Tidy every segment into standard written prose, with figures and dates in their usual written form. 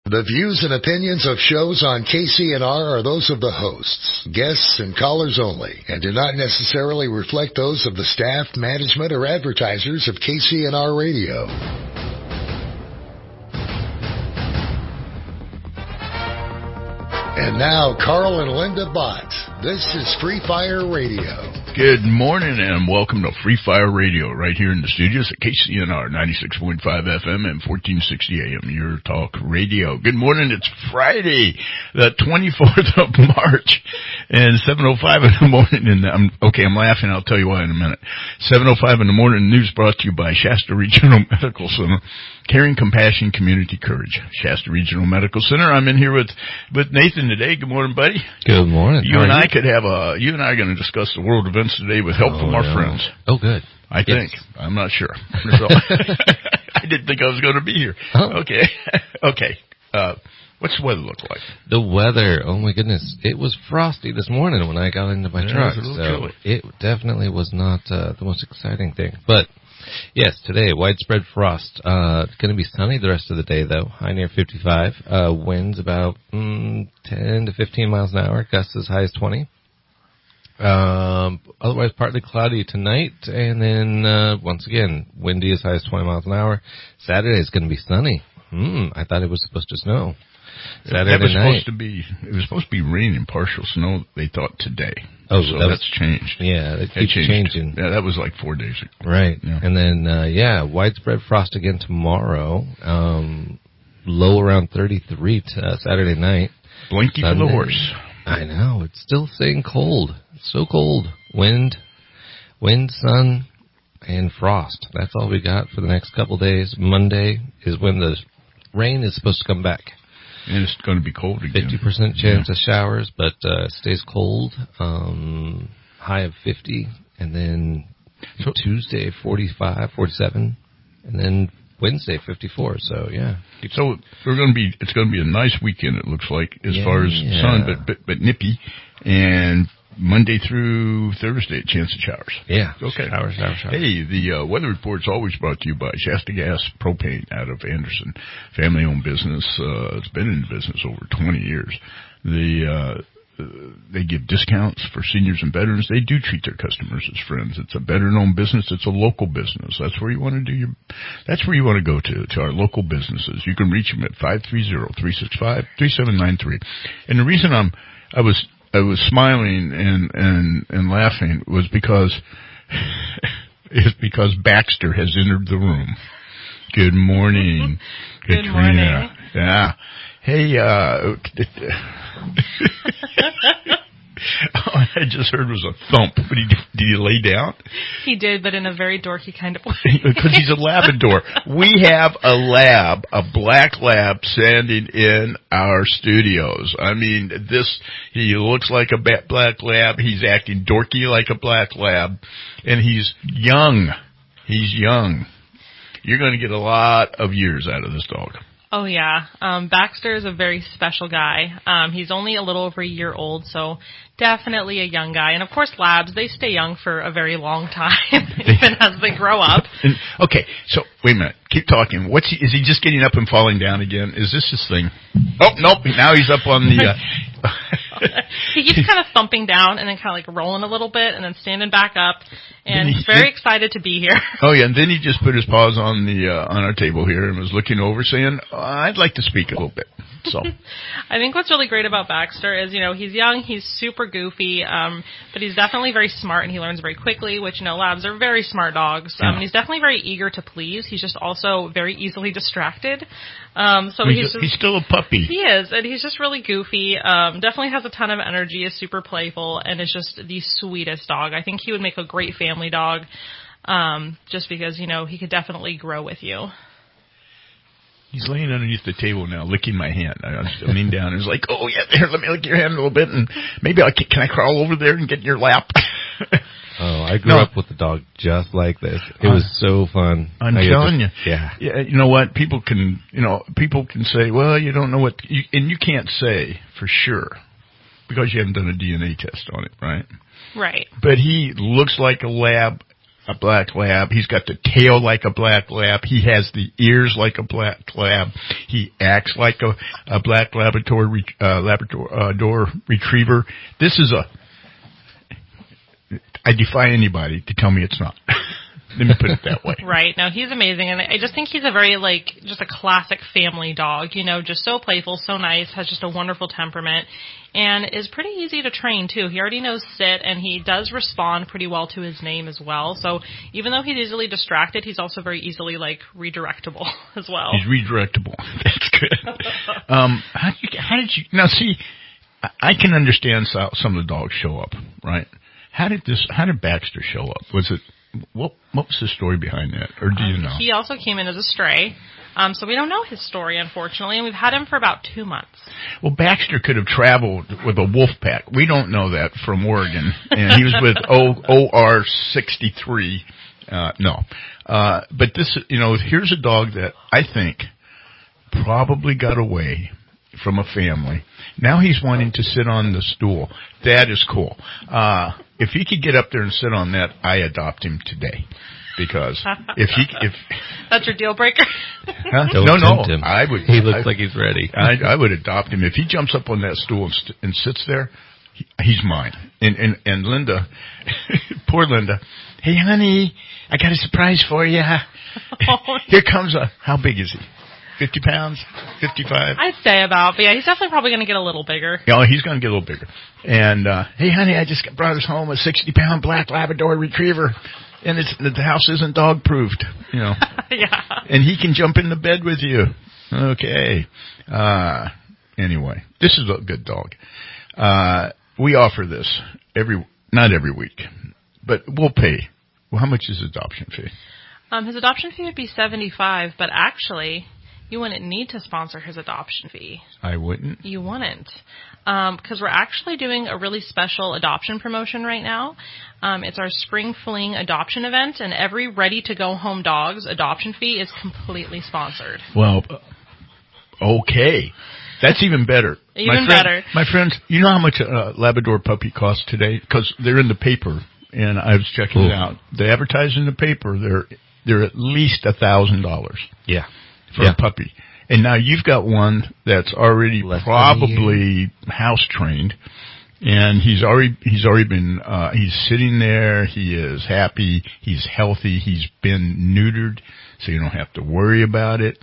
The views and opinions of shows on KCNR are those of the hosts, guests, and callers only, and do not necessarily reflect those of the staff, management, or advertisers of KCNR Radio. And now, Carl and Linda Bott. This is Free Fire Radio. Good morning and welcome to Free Fire Radio right here in the studios at KCNR 96.5 FM and 1460 AM, your talk radio. Good morning. It's Friday, the 24th of March and 7:05 in the morning. And I'm laughing. I'll tell you why in a minute. 7:05 in the morning. News brought to you by Shasta Regional Medical Center. Caring Compassion Community Courage. Shasta Regional Medical Center. I'm in here with Nathan today. Good morning, buddy. Good morning. You and I are going to discuss the world events today with help from our friends. Oh, good. I think. I'm not sure. So, I didn't think I was going to be here. Oh. Okay. What's the weather look like? The weather, oh my goodness. It was frosty this morning when I got into my truck. It was a little chilly. It definitely was not the most exciting thing. But, yes, today, widespread frost. It's going to be sunny the rest of the day, though. High near 55. Winds about 10 to 15 miles an hour. Gusts as high as 20. Otherwise partly cloudy tonight, and then once again, windy as high as 20 miles an hour. Saturday is going to be sunny. I thought it was supposed to snow. Saturday night. It was supposed to be rain and partial snow, they thought, today. Oh, so that's changed. Yeah, it keeps changing. Yeah, that was like 4 days ago. Right. Yeah. And then, widespread frost again tomorrow. Low around 33 Saturday night. Blinky Sunday. for the horse. I know. It's still staying cold. It's so cold. Wind, sun, and frost. That's all we got for the next couple days. Monday is when the rain is supposed to come back. And it's going to be cold again. 50% chance of showers, but it stays cold. High of 50. And then Tuesday, 45, 47. And then Wednesday, 54. So, yeah. So it's going to be a nice weekend, it looks like, as far as sun, but nippy. And Monday through Thursday, a chance of showers. Yeah. Okay. Showers. Hey, the weather report's always brought to you by Shasta Gas Propane out of Anderson. Family-owned business. It's been in business over 20 years. They give discounts for seniors and veterans. They do treat their customers as friends. It's a veteran-owned business. It's a local business. That's where you want to that's where you want to go to our local businesses. You can reach them at 530-365-3793. And the reason I was smiling and laughing was because Baxter has entered the room. Good morning, Good morning. Yeah. Hey, all I just heard was a thump. But did he lay down? He did, but in a very dorky kind of way. Because he's a Labrador. We have a black lab, standing in our studios. I mean, he looks like a black lab. He's acting dorky like a black lab. And he's young. You're going to get a lot of years out of this dog. Oh, yeah. Baxter is a very special guy. He's only a little over a year old, so definitely a young guy. And, of course, labs, they stay young for a very long time, even as they grow up. Okay, so wait a minute. Keep talking. Is he just getting up and falling down again? Is this his thing? Oh, nope. Now he's up on the... He keeps kind of thumping down and then kind of like rolling a little bit and then standing back up. And he's very excited to be here. Oh, yeah. And then he just put his paws on our table here and was looking over saying, I'd like to speak a little bit. So I think what's really great about Baxter is, he's young, he's super goofy, but he's definitely very smart and he learns very quickly, which, labs are very smart dogs. And he's definitely very eager to please. He's just also very easily distracted. He's still a puppy. He is, and he's just really goofy. Definitely has a ton of energy, is super playful, and is just the sweetest dog. I think he would make a great family dog, just because, he could definitely grow with you. He's laying underneath the table now, licking my hand. I lean down and he's like, oh, yeah, there, let me lick your hand a little bit, and maybe can I crawl over there and get in your lap? Oh, I grew up with a dog just like this. It was so fun. I'm telling you. Yeah. You know what? People can say, well, you don't know what, and you can't say for sure because you haven't done a DNA test on it, right? Right. But he looks like a lab a black lab. He's got the tail like a black lab. He has the ears like a black lab. He acts like a black Labrador retriever. This is I defy anybody to tell me it's not. Let me put it that way. Right. No, he's amazing. And I just think he's a very, just a classic family dog, just so playful, so nice, has just a wonderful temperament, and is pretty easy to train, too. He already knows sit, and he does respond pretty well to his name as well. So even though he's easily distracted, he's also very easily, redirectable as well. He's redirectable. That's good. How did you, now see, I can understand some of the dogs show up, right? How did Baxter show up? Was it, what was the story behind that, or do you know? He also came in as a stray, so we don't know his story, unfortunately, and we've had him for about 2 months. Well, Baxter could have traveled with a wolf pack. We don't know that from Oregon, and he was with OR 63. No, but this, here's a dog that I think probably got away from a family. Now he's wanting to sit on the stool. That is cool. If he could get up there and sit on that, I adopt him today. Because if that's your deal breaker. Huh? Don't No, tempt him. I would. He looks like he's ready. I would adopt him if he jumps up on that stool and sits there. He's mine. And Linda, poor Linda. Hey, honey, I got a surprise for you. Here comes how big is he? 50 pounds? 55? I'd say about, but yeah, he's definitely probably going to get a little bigger. Yeah, he's going to get a little bigger. And, hey, honey, I just brought us home a 60-pound black Labrador retriever, and the house isn't dog-proofed, Yeah. And he can jump in the bed with you. Okay. Anyway, this is a good dog. We offer this not every week, but we'll pay. Well, how much is adoption fee? His adoption fee would be $75, but actually, you wouldn't need to sponsor his adoption fee. I wouldn't? You wouldn't. Because we're actually doing a really special adoption promotion right now. It's our Spring Fling adoption event, and every ready-to-go-home dog's adoption fee is completely sponsored. Well, okay. That's even better. Better. My friends, you know how much a Labrador puppy costs today? Because they're in the paper, and I was checking it out. They advertise in the paper. They're at least $1,000. Yeah. For a puppy. And now you've got one that's already probably house trained, and he's already been he's sitting there, he is happy, he's healthy, he's been neutered, so you don't have to worry about it.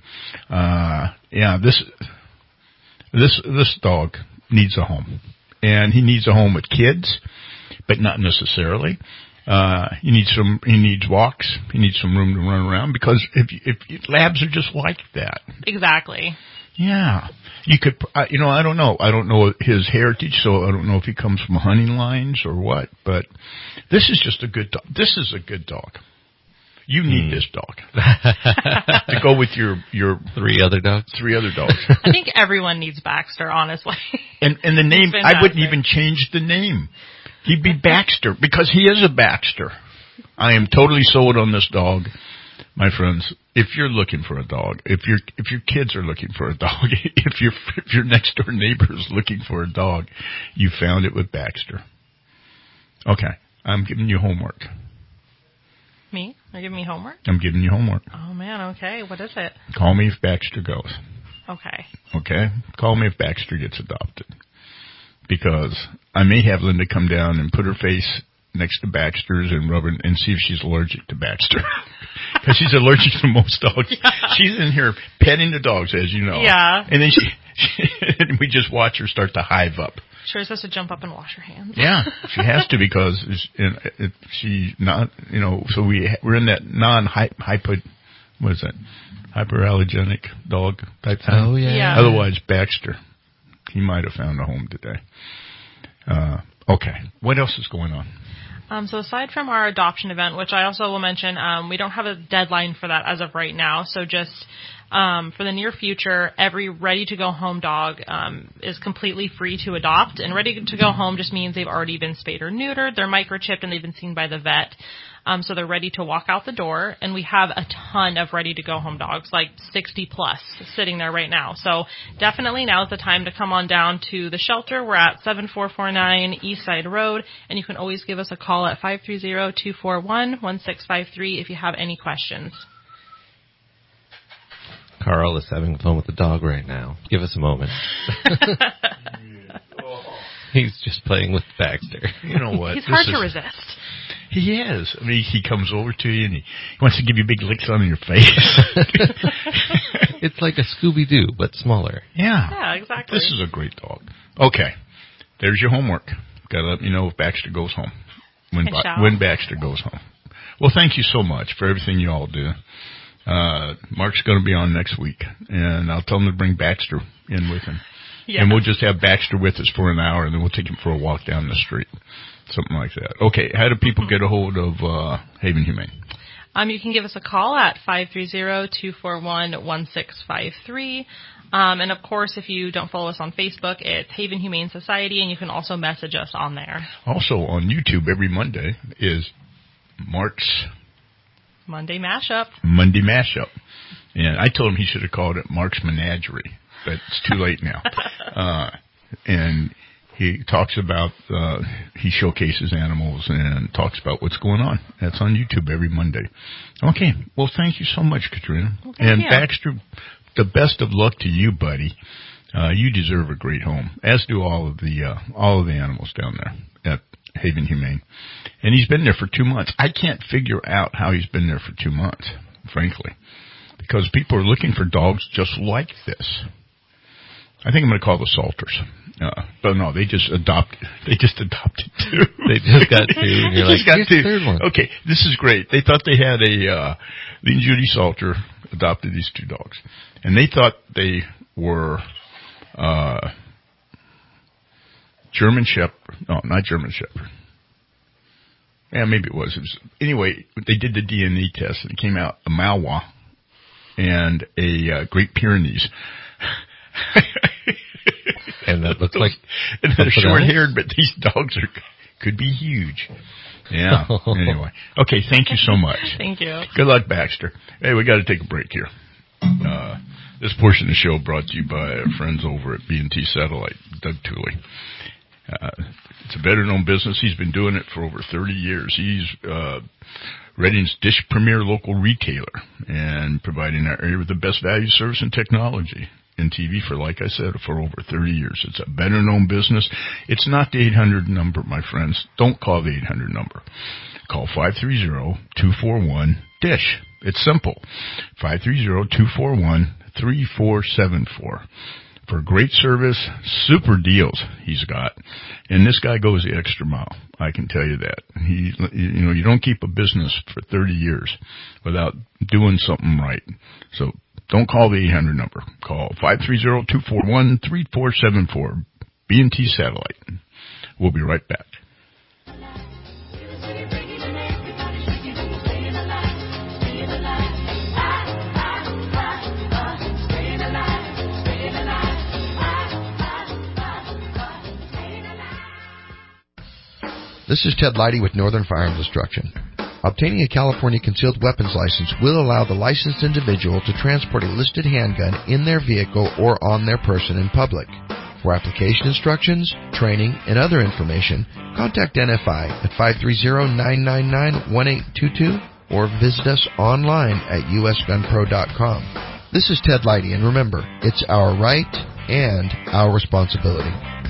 This dog needs a home. And he needs a home with kids, but not necessarily. He needs walks. He needs some room to run around, because if labs are just like that. Exactly. Yeah. You could, I don't know. I don't know his heritage, so I don't know if he comes from hunting lines or what, but this is just a good dog. This is a good dog. You need this dog to go with your 3 other dogs. 3 other dogs. I think everyone needs Baxter, honestly. And the name, I wouldn't even change the name. He'd be Baxter, because he is a Baxter. I am totally sold on this dog, my friends. If you're looking for a dog, if your kids are looking for a dog, if your next door neighbor is looking for a dog, you found it with Baxter. Okay, I'm giving you homework. Me? You're giving me homework? I'm giving you homework. Oh man, okay. What is it? Call me if Baxter goes. Okay. Okay? Call me if Baxter gets adopted. Because I may have Linda come down and put her face next to Baxter's and rub it and see if she's allergic to Baxter. Because she's allergic to most dogs. Yeah. She's in here petting the dogs, as you know. Yeah. And then and we just watch her start to hive up. Sure, supposed to jump up and wash her hands. Yeah, she has to, because she's not, so we're in that what is that? Hyperallergenic dog type thing. Oh, yeah. Otherwise, Baxter, he might have found a home today. Okay. What else is going on? So aside from our adoption event, which I also will mention, we don't have a deadline for that as of right now. So just For the near future, every ready-to-go-home dog is completely free to adopt. And ready-to-go-home just means they've already been spayed or neutered, they're microchipped, and they've been seen by the vet. So they're ready to walk out the door. And we have a ton of ready-to-go-home dogs, like 60-plus, sitting there right now. So definitely now is the time to come on down to the shelter. We're at 7449 Eastside Road, and you can always give us a call at 530-241-1653 if you have any questions. Carl is having fun with the dog right now. Give us a moment. He's just playing with Baxter. You know what? He's hard to resist. He is. I mean, he comes over to you and he wants to give you big licks on your face. It's like a Scooby-Doo, but smaller. Yeah, exactly. This is a great dog. Okay. There's your homework. Got to let me know if Baxter goes home. When Baxter goes home. Well, thank you so much for everything you all do. Mark's going to be on next week, and I'll tell him to bring Baxter in with him. Yeah. And we'll just have Baxter with us for an hour, and then we'll take him for a walk down the street. Something like that. Okay, how do people get a hold of Haven Humane? You can give us a call at 530-241-1653. And, of course, if you don't follow us on Facebook, it's Haven Humane Society, and you can also message us on there. Also, on YouTube every Monday is Mark's Monday Mashup. And I told him he should have called it Mark's Menagerie, but it's too late now. And he talks about, he showcases animals and talks about what's going on. That's on YouTube every Monday. Okay. Well, thank you so much, Katrina. Well, and Baxter, the best of luck to you, buddy. You deserve a great home, as do all of the animals down there at Haven Humane. And he's been there for 2 months. I can't figure out how he's been there for 2 months, frankly, because people are looking for dogs just like this. I think I'm going to call the Salters. But no, they just adopted 2. They just got 2. And you're like, here's the third one. Okay, this is great. They thought they had Lee and Judy Salter adopted these 2 dogs. And they thought they were German Shepherd. No, not German Shepherd. Yeah, maybe it was. Anyway, they did the DNA test, and it came out a Malinois and a Great Pyrenees. And that looks like... And they're short-haired, but these dogs could be huge. Yeah. Anyway. Okay, thank you so much. Thank you. Good luck, Baxter. Hey, we got to take a break here. This portion of the show brought to you by our friends over at B&T Satellite, Doug Tooley. It's a better-known business. He's been doing it for over 30 years. He's Reading's Dish Premier local retailer and providing our area with the best value, service, and technology in TV for, like I said, for over 30 years. It's a better-known business. It's not the 800 number, my friends. Don't call the 800 number. Call 530-241-DISH. It's simple. 530-241-3474. For great service, super deals he's got. And this guy goes the extra mile. I can tell you that. You don't keep a business for 30 years without doing something right. So don't call the 800 number. Call 530-241-3474. B&T Satellite. We'll be right back. This is Ted Leidy with Northern Firearms Instruction. Obtaining a California concealed weapons license will allow the licensed individual to transport a listed handgun in their vehicle or on their person in public. For application instructions, training, and other information, contact NFI at 530-999-1822 or visit us online at usgunpro.com. This is Ted Leidy, and remember, it's our right and our responsibility.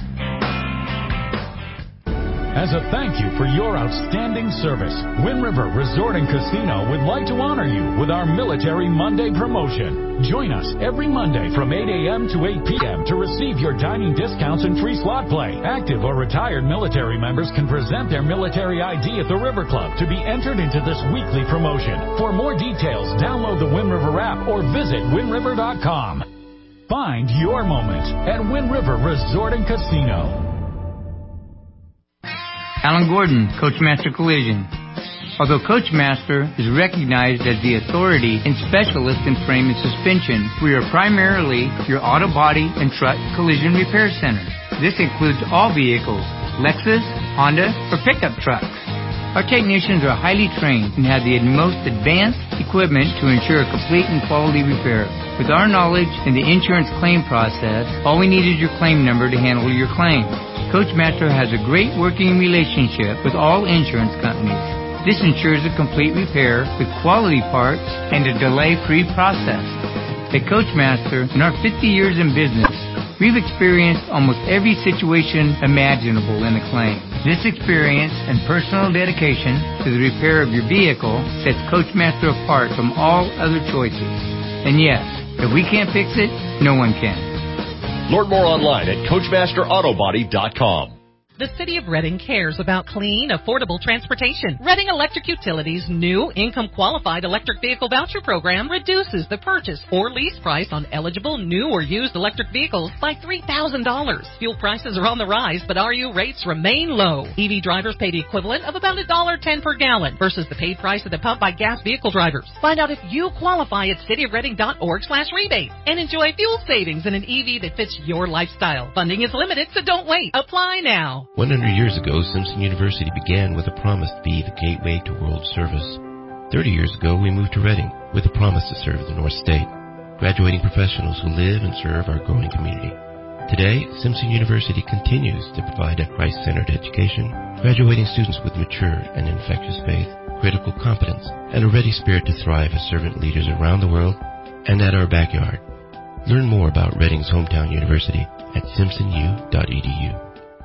As a thank you for your outstanding service, Wind River Resort and Casino would like to honor you with our Military Monday promotion. Join us every Monday from 8 a.m. to 8 p.m. to receive your dining discounts and free slot play. Active or retired military members can present their military ID at the River Club to be entered into this weekly promotion. For more details, download the Wind River app or visit windriver.com. Find your moment at Wind River Resort and Casino. Alan Gordon, Coachmaster Collision. Although Coachmaster is recognized as the authority and specialist in frame and suspension, we are primarily your auto body and truck collision repair center. This includes all vehicles, Lexus, Honda, or pickup trucks. Our technicians are highly trained and have the most advanced equipment to ensure a complete and quality repair. With our knowledge in the insurance claim process, all we need is your claim number to handle your claim. Coachmaster has a great working relationship with all insurance companies. This ensures a complete repair with quality parts and a delay-free process. At Coachmaster, in our 50 years in business, we've experienced almost every situation imaginable in a claim. This experience and personal dedication to the repair of your vehicle sets Coachmaster apart from all other choices. And yes, if we can't fix it, no one can. Learn more online at CoachmasterAutobody.com. The City of Reading cares about clean, affordable transportation. Reading Electric Utilities' new income-qualified electric vehicle voucher program reduces the purchase or lease price on eligible new or used electric vehicles by $3,000. Fuel prices are on the rise, but RU rates remain low. EV drivers pay the equivalent of about $1.10 per gallon versus the paid price at the pump by gas vehicle drivers. Find out if you qualify at cityofreading.org/rebate and enjoy fuel savings in an EV that fits your lifestyle. Funding is limited, so don't wait. Apply now. 100 years ago, Simpson University began with a promise to be the gateway to world service. 30 years ago, we moved to Reading with a promise to serve the North State, graduating professionals who live and serve our growing community. Today, Simpson University continues to provide a Christ-centered education, graduating students with mature and infectious faith, critical competence, and a ready spirit to thrive as servant leaders around the world and at our backyard. Learn more about Reading's hometown university at simpsonu.edu.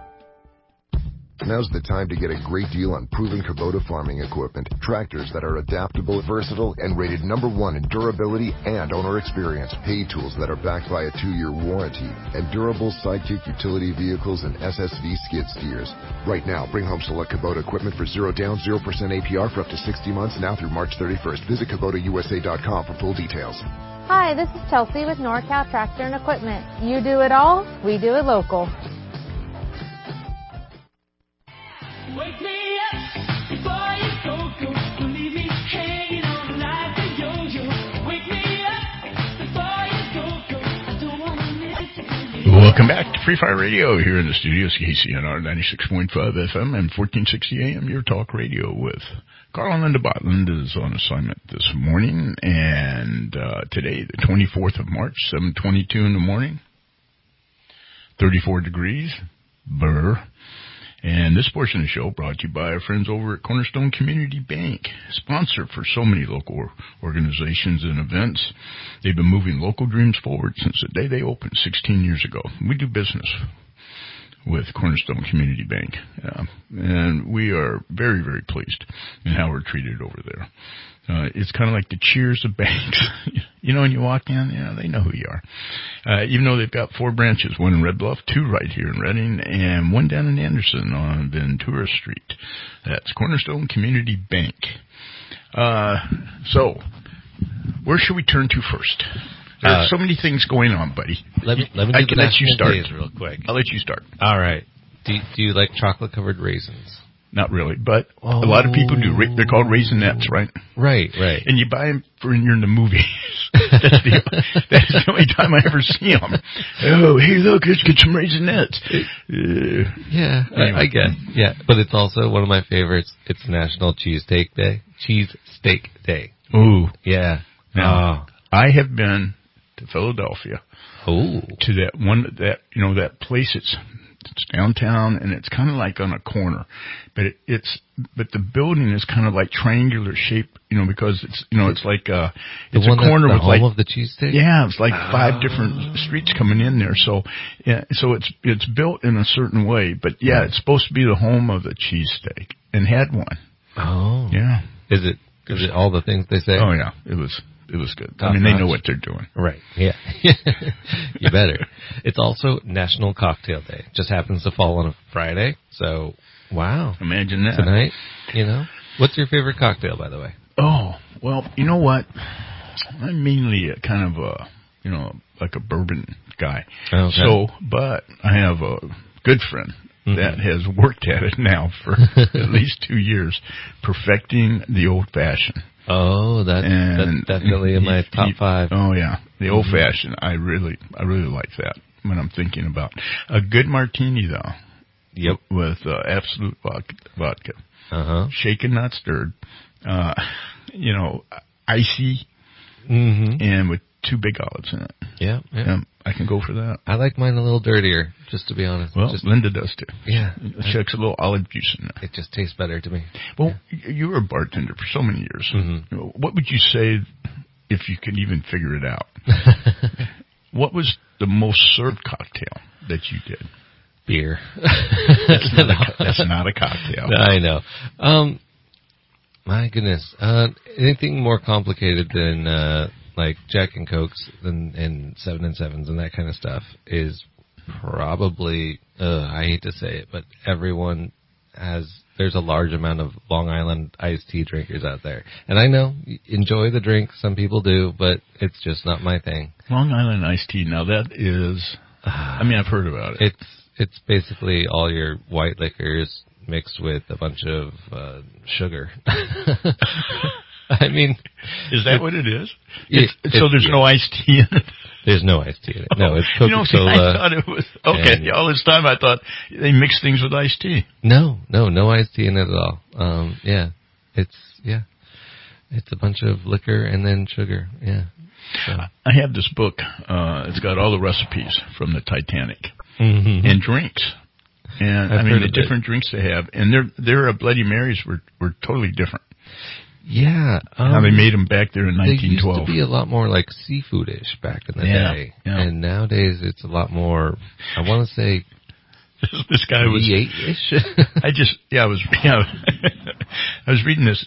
Now's the time to get a great deal on proven Kubota farming equipment. Tractors that are adaptable, versatile, and rated #1 in durability and owner experience. Hay tools that are backed by a 2-year warranty. And durable Sidekick utility vehicles and SSV skid steers. Right now, bring home select Kubota equipment for 0 down, 0% APR for up to 60 months now through March 31st. Visit KubotaUSA.com for full details. Hi, this is Chelsea with NorCal Tractor and Equipment. You do it all, we do it local. Wake me up before you go. Don't leave me hanging on like a yo-yo. Wake me up before you go. I don't want to miss it. Welcome back to Free Fire Radio here in the studios, KCNR 96.5 FM and 1460 AM, your talk radio with Carl and Linda Botland is on assignment this morning, and today, the 24th of March, 7:22 in the morning, 34 degrees, burr. And this portion of the show brought to you by our friends over at Cornerstone Community Bank, sponsor for so many local organizations and events. They've been moving local dreams forward since the day they opened 16 years ago. We do business with Cornerstone Community Bank, and we are very, very pleased in how we're treated over there. It's kind of like the Cheers of banks. You know, when you walk in, they know who you are. Even though they've got 4 branches, 1 in Red Bluff, 2 right here in Reading, and 1 down in Anderson on Ventura Street. That's Cornerstone Community Bank. So, where should we turn to first? There's so many things going on, buddy. Let me do I the can let you start days real quick. I'll let you start. All right. Do you like chocolate-covered raisins? Not really, but a lot of people do. They're called Raisinets, right? Right. And you buy them for when you're in the movies. That's the only time I ever see them. Oh, hey, look, let's get some Raisinets. Yeah, anyway. I guess. Yeah, but it's also one of my favorites. It's National Cheesesteak Day. Cheesesteak Day. Ooh. Yeah. Now, I have been to Philadelphia. Oh. To that place. It's downtown, and it's kind of like on a corner, but but the building is kind of like triangular shape, because it's it's like it's a corner with home of the cheesesteak. Yeah, it's like 5 different streets coming in there. So so it's built in a certain way, but yeah, it's supposed to be the home of the cheesesteak, and had one. Oh, yeah. Is it all the things they say? Oh yeah, it was good. I mean, they know what they're doing. Right, yeah. You better. It's also National Cocktail Day. Just happens to fall on a Friday, so, wow. Imagine that. Tonight, What's your favorite cocktail, by the way? Oh, well, you know what? I'm mainly a kind of like a bourbon guy. Okay. So, but I have a good friend that has worked at it now for at least 2 years, perfecting the old-fashioned. Oh, that's definitely in my top 5. Oh, yeah. The old-fashioned. I really like that when I'm thinking about a good martini, though. Yep. With absolute vodka. Shaken, not stirred. Icy. And with 2 big olives in it. Yeah. I can go for that. I like mine a little dirtier, just to be honest. Well, Linda does too. Yeah. She likes a little olive juice in there. It just tastes better to me. Well, you were a bartender for so many years. What would you say, if you could even figure it out? What was the most served cocktail that you did? Beer. That's not a cocktail. I know. My goodness. Anything more complicated than like Jack and Cokes and 7 and 7s and that kind of stuff is probably, I hate to say it, but there's a large amount of Long Island iced tea drinkers out there. And I know, enjoy the drink, some people do, but it's just not my thing. Long Island iced tea, now that is, I've heard about it. It's basically all your white liquors mixed with a bunch of sugar. Is that what it is? So there's no iced tea in it? There's no iced tea in it. No, it's Coca-Cola. I thought it was, all this time I thought they mixed things with iced tea. No iced tea in it at all. It's a bunch of liquor and then sugar. Yeah. So. I have this book. It's got all the recipes from the Titanic and drinks. And the different drinks they have, and their Bloody Marys were totally different. Yeah. How they made them back there in 1912. They used to be a lot more like seafoodish back in the day. Yeah. And nowadays it's a lot more, I want to say, this guy was V8-ish. I was reading this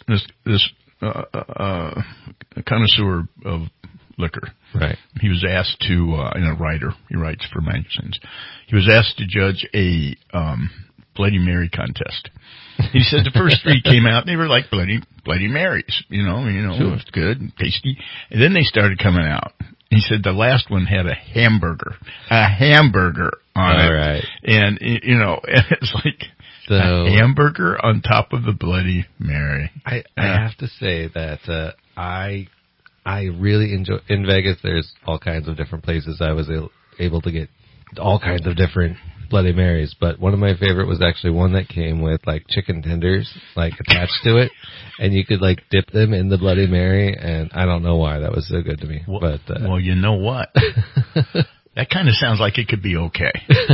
connoisseur of liquor. Right. He was asked to, and a writer, he writes for magazines. He was asked to judge a Bloody Mary contest. He said the first 3 came out, they were like Bloody Marys, sure. It was good and tasty. And then they started coming out. He said the last one had a hamburger on it. Right. And, it's like a hamburger on top of the Bloody Mary. I have to say that I really enjoy, in Vegas there's all kinds of different places I was able to get all kinds of different Bloody Marys, but one of my favorite was actually one that came with like chicken tenders like attached to it, and you could like dip them in the Bloody Mary, and I don't know why that was so good to me. Well, you know what? That kind of sounds like it could be okay.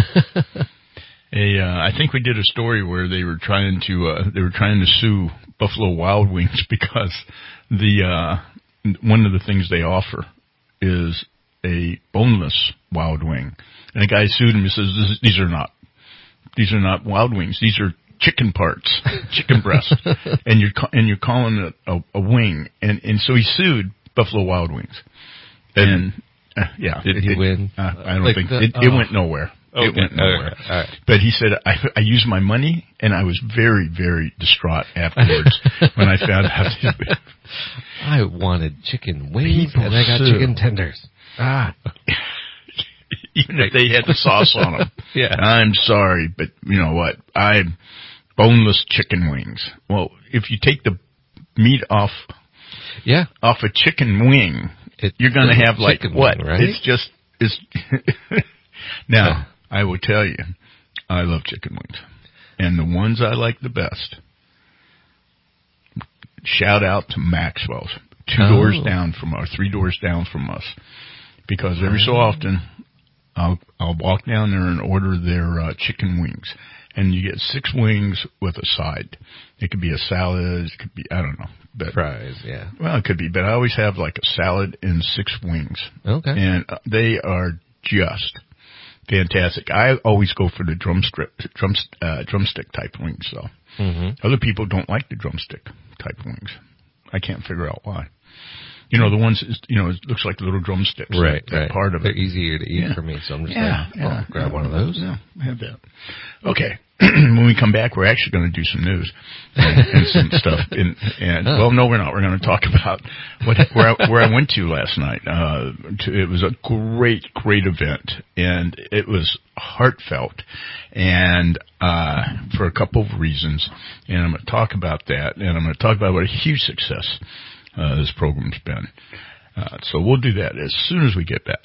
I think we did a story where they were trying to sue Buffalo Wild Wings because one of the things they offer is a boneless wild wing, and a guy sued him. He says, "These are not wild wings. These are chicken parts, chicken breast, and you're calling it a wing." And so he sued Buffalo Wild Wings, and did he win? I don't think it went nowhere. Okay. It went nowhere. All right. But he said, I used my money, and I was very, very distraught afterwards when I found out. I wanted chicken wings, and I got chicken tenders. Even if they had the sauce on them. Yeah. I'm sorry, but you know what? I'm boneless chicken wings. Well, if you take the meat off a chicken wing, you're going to have like what? Wing, right? It's now, I will tell you, I love chicken wings. And the ones I like the best, shout out to Maxwell's, 3 doors down from us. Because every so often, I'll walk down there and order their chicken wings. And you get 6 wings with a side. It could be a salad, it could be, I don't know. But, fries, yeah. Well, it could be, but I always have like a salad and 6 wings. Okay. And they are just fantastic. I always go for the drumstick type wings, though. Other people don't like the drumstick type wings. I can't figure out why. You know, the ones, you know, it looks like little drumsticks. Right, that part of They're it. easier to eat for me, so I'm just I'll grab one of those. Yeah, have that. Okay. When we come back, we're actually going to do some news and some stuff. Well, no, we're not. We're going to talk about where I went to last night. It was a great event, and it was heartfelt, and for a couple of reasons. And I'm going to talk about that, and I'm going to talk about what a huge success this program's been. So we'll do that as soon as we get back.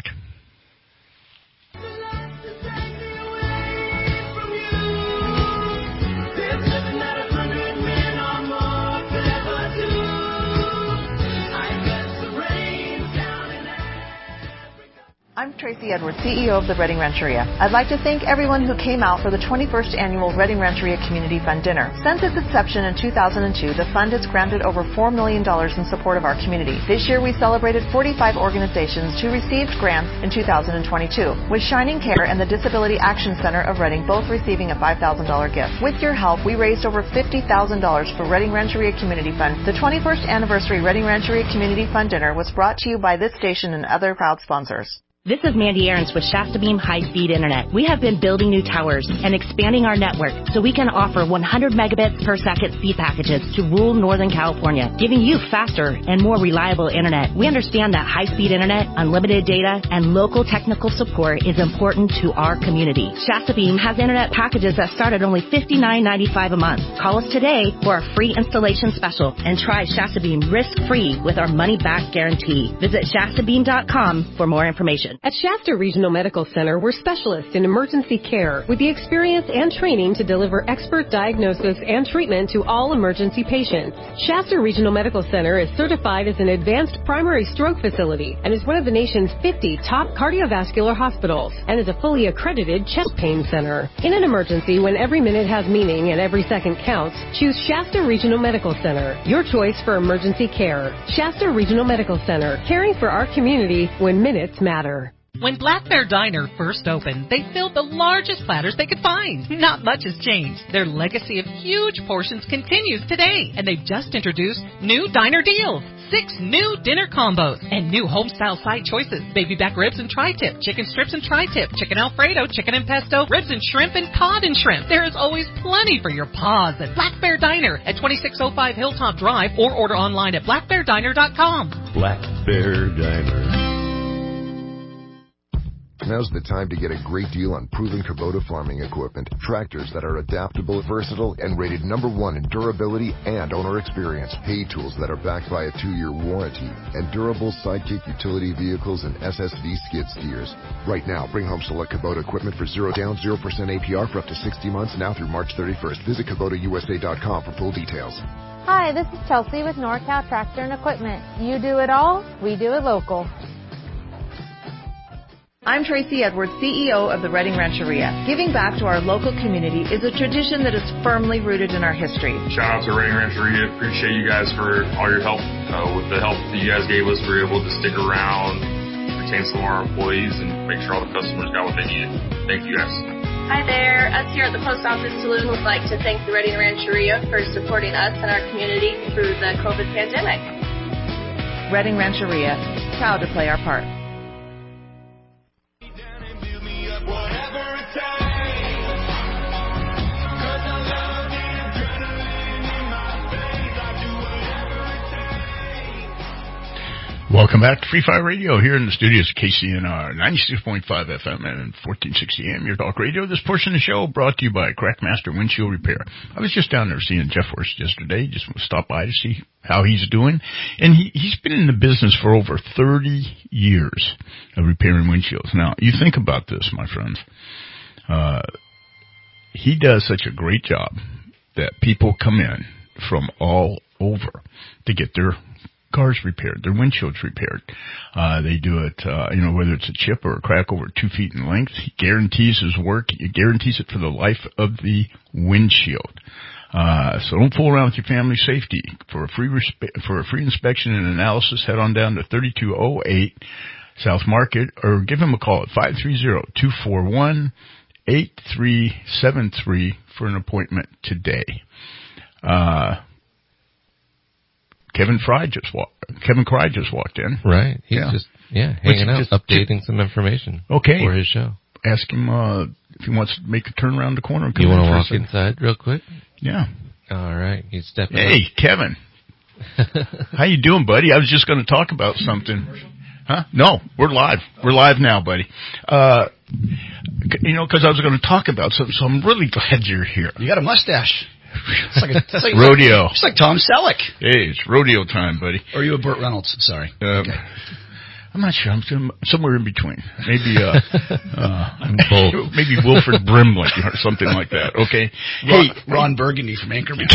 I'm Tracy Edwards, CEO of the Reading Rancheria. I'd like to thank everyone who came out for the 21st Annual Reading Rancheria Community Fund Dinner. Since its inception in 2002, the fund has granted over $4 million in support of our community. This year, we celebrated 45 organizations who received grants in 2022, with Shining Care and the Disability Action Center of Reading both receiving a $5,000 gift. With your help, we raised over $50,000 for Reading Rancheria Community Fund. The 21st Anniversary Reading Rancheria Community Fund Dinner was brought to you by this station and other proud sponsors. This is Mandy Aarons with Shasta Beam High-Speed Internet. We have been building new towers and expanding our network so we can offer 100 megabits per second speed packages to rural Northern California, giving you faster and more reliable internet. We understand that high-speed internet, unlimited data, and local technical support is important to our community. Shasta Beam has internet packages that start at only $59.95 a month. Call us today for our free installation special and try Shasta Beam risk-free with our money-back guarantee. Visit shastabeam.com for more information. At Shasta Regional Medical Center, we're specialists in emergency care with the experience and training to deliver expert diagnosis and treatment to all emergency patients. Shasta Regional Medical Center is certified as an advanced primary stroke facility and is one of the nation's 50 top cardiovascular hospitals and is a fully accredited chest pain center. In an emergency, when every minute has meaning and every second counts, choose Shasta Regional Medical Center, your choice for emergency care. Shasta Regional Medical Center, caring for our community when minutes matter. When Black Bear Diner first opened, they filled the largest platters they could find. Not much has changed. Their legacy of huge portions continues today, and they've just introduced new diner deals. 6 new dinner combos and new home-style side choices. Baby back ribs and tri-tip, chicken strips and tri-tip, chicken Alfredo, chicken and pesto, ribs and shrimp, and cod and shrimp. There is always plenty for your paws at Black Bear Diner at 2605 Hilltop Drive or order online at blackbeardiner.com. Black Bear Diner. Now's the time to get a great deal on proven Kubota farming equipment. Tractors that are adaptable, versatile, and rated #1 in durability and owner experience. Hay tools that are backed by a 2-year warranty. And durable Sidekick utility vehicles and SSV skid steers. Right now, bring home select Kubota equipment for 0 down, 0% APR for up to 60 months now through March 31st. Visit KubotaUSA.com for full details. Hi, this is Chelsea with NorCal Tractor and Equipment. You do it all, we do it local. I'm Tracy Edwards, CEO of the Reading Rancheria. Giving back to our local community is a tradition that is firmly rooted in our history. Shout out to Reading Rancheria. Appreciate you guys for all your help. With the help that you guys gave us, we were able to stick around, retain some of our employees, and make sure all the customers got what they needed. Thank you guys. Hi there. Us here at the Post Office Saloon would like to thank the Reading Rancheria for supporting us and our community through the COVID pandemic. Reading Rancheria, proud to play our part. Welcome back to Free Fire Radio here in the studios of KCNR 96.5 FM and 1460 AM, your talk radio. This portion of the show brought to you by Crackmaster Windshield Repair. I was just down there seeing Jeff Horst yesterday, just stopped by to see how he's doing. And he's been in the business for over 30 years of repairing windshields. Now, you think about this, my friends. He does such a great job that people come in from all over to get their cars repaired, their windshields repaired. They do it, whether it's a chip or a crack over 2 feet in length. He guarantees his work. He guarantees it for the life of the windshield. So don't fool around with your family safety. For a free inspection and analysis, head on down to 3208 South Market or give him a call at 530-241-8373 for an appointment today. Kevin Cry just walked in. Right. He's just hanging out, updating some information. Okay. For his show. Ask him if he wants to make a turn around the corner. And come you want to walk in inside real quick? Yeah. All right. He's stepping. Hey, up. Kevin. How you doing, buddy? I was just going to talk about something. Huh? No, we're live. We're live now, buddy. Because I was going to talk about something, so I'm really glad you're here. You got a mustache. It's like rodeo. It's like Tom Selleck. Hey, it's rodeo time, buddy. Or are you a Burt Reynolds? Sorry. Okay. I'm not sure. I'm somewhere in between. Maybe I'm both. Maybe Wilford Brimley or something like that. Okay. Ron Burgundy from Anchorman.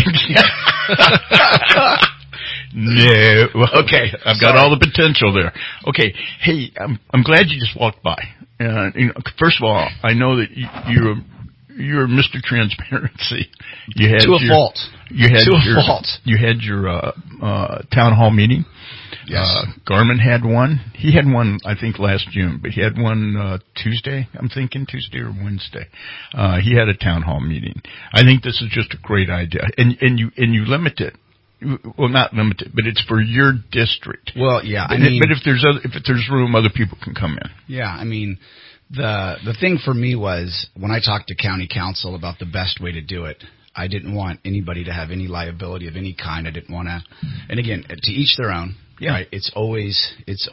No. Okay. I've got all the potential there. Okay. Hey, I'm glad you just walked by. First of all, I know that you're Mr. Transparency. You had to a fault. You had a fault. You had your town hall meeting. Yes. Garmin had one. He had one, I think, last June, but he had one Tuesday. I'm thinking Tuesday or Wednesday. He had a town hall meeting. I think this is just a great idea, and you limit it. Well, not limited, but it's for your district. Well, yeah. But if there's room, other people can come in. Yeah, I mean, the thing for me was when I talked to county council about the best way to do it, I didn't want anybody to have any liability of any kind. I didn't want to, and again, to each their own. Yeah. Right? It's always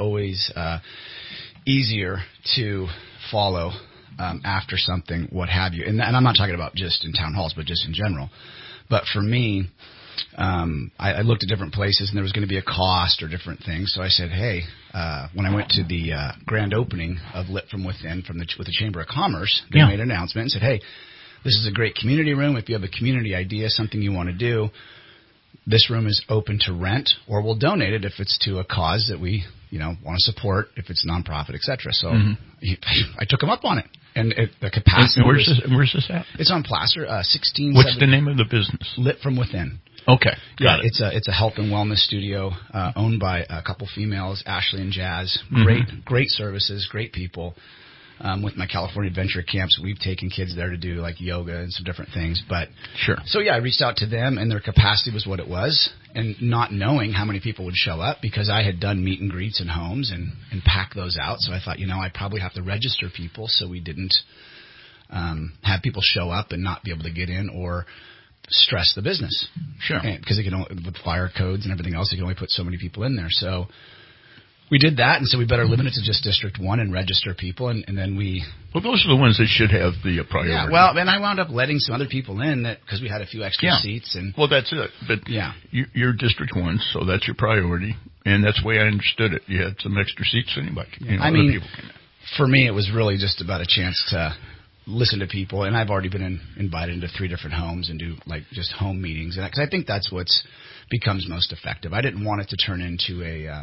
easier to follow after something, what have you. And I'm not talking about just in town halls, but just in general. But for me, I looked at different places, and there was going to be a cost or different things. So I said, hey, when I went to the grand opening of Lit From Within with the Chamber of Commerce, they made an announcement and said, hey, this is a great community room. If you have a community idea, something you want to do, this room is open to rent, or we'll donate it if it's to a cause that we, want to support, if it's nonprofit, et cetera. So I took him up on it. And the capacity. Where's this at? It's on Placer, 16. What's the name of the business? Lit From Within. Okay, got it. It's a health and wellness studio owned by a couple females, Ashley and Jazz. Great services, great people. With my California Adventure Camps, we've taken kids there to do like yoga and some different things. But sure. So I reached out to them, and their capacity was what it was, and not knowing how many people would show up because I had done meet and greets in homes and pack those out. So I thought, I probably have to register people so we didn't have people show up and not be able to get in or stress the business. Sure. Because with fire codes and everything else, you can only put so many people in there. So we did that, and so we better limit it to just District 1 and register people, and then we... Well, those are the ones that should have the priority. Yeah, well, then I wound up letting some other people in because we had a few extra seats. And well, that's it. But you're District 1, so that's your priority, and that's the way I understood it. You had some extra seats, so anybody can, I mean, for me, it was really just about a chance to listen to people, and I've already been invited into 3 different homes and do like just home meetings, because I think that's what's becomes most effective. I didn't want it to turn into a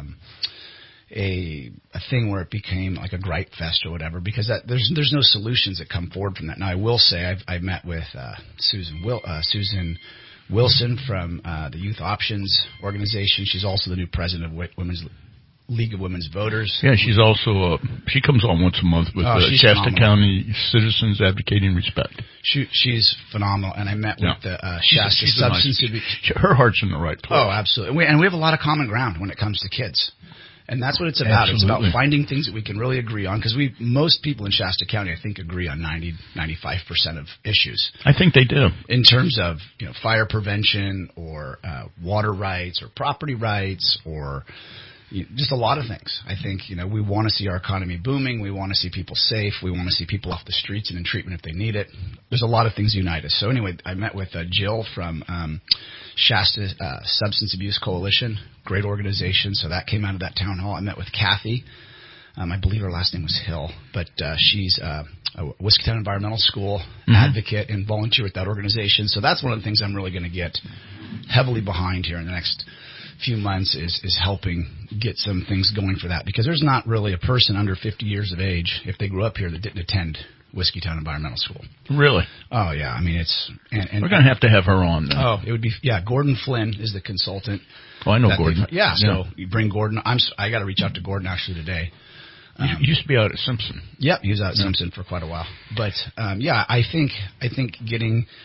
thing where it became like a gripe fest or whatever, because there's no solutions that come forward from that. Now I will say I've met with Susan Wilson from the Youth Options Organization. She's also the new president of Women's League of Women's Voters. Yeah, she's also she comes on once a month with Shasta County Citizens Advocating Respect. She's phenomenal, and I met with the Shasta Substance Abuse. Her heart's in the right place. Oh, absolutely, and we have a lot of common ground when it comes to kids. And that's what it's about. Absolutely. It's about finding things that we can really agree on, because most people in Shasta County, I think, agree on 95% of issues. I think they do. In terms of fire prevention or water rights or property rights or just a lot of things. I think we want to see our economy booming. We want to see people safe. We want to see people off the streets and in treatment if they need it. There's a lot of things unite us. So anyway, I met with Jill from Shasta Substance Abuse Coalition. Great organization. So that came out of that town hall. I met with Kathy. I believe her last name was Hill, but she's a Whiskeytown Environmental School advocate and volunteer with that organization. So that's one of the things I'm really going to get heavily behind here in the next few months is helping get some things going for that, because there's not really a person under 50 years of age, if they grew up here, that didn't attend Whiskeytown Environmental School. Really? Oh, yeah. I mean, it's... And we're going to have her on then. Oh, it would be... Yeah, Gordon Flynn is the consultant. Oh, I know Gordon. So you bring Gordon... I got to reach out to Gordon actually today. He used to be out at Simpson. Yep, he was out at Simpson for quite a while. But, I think getting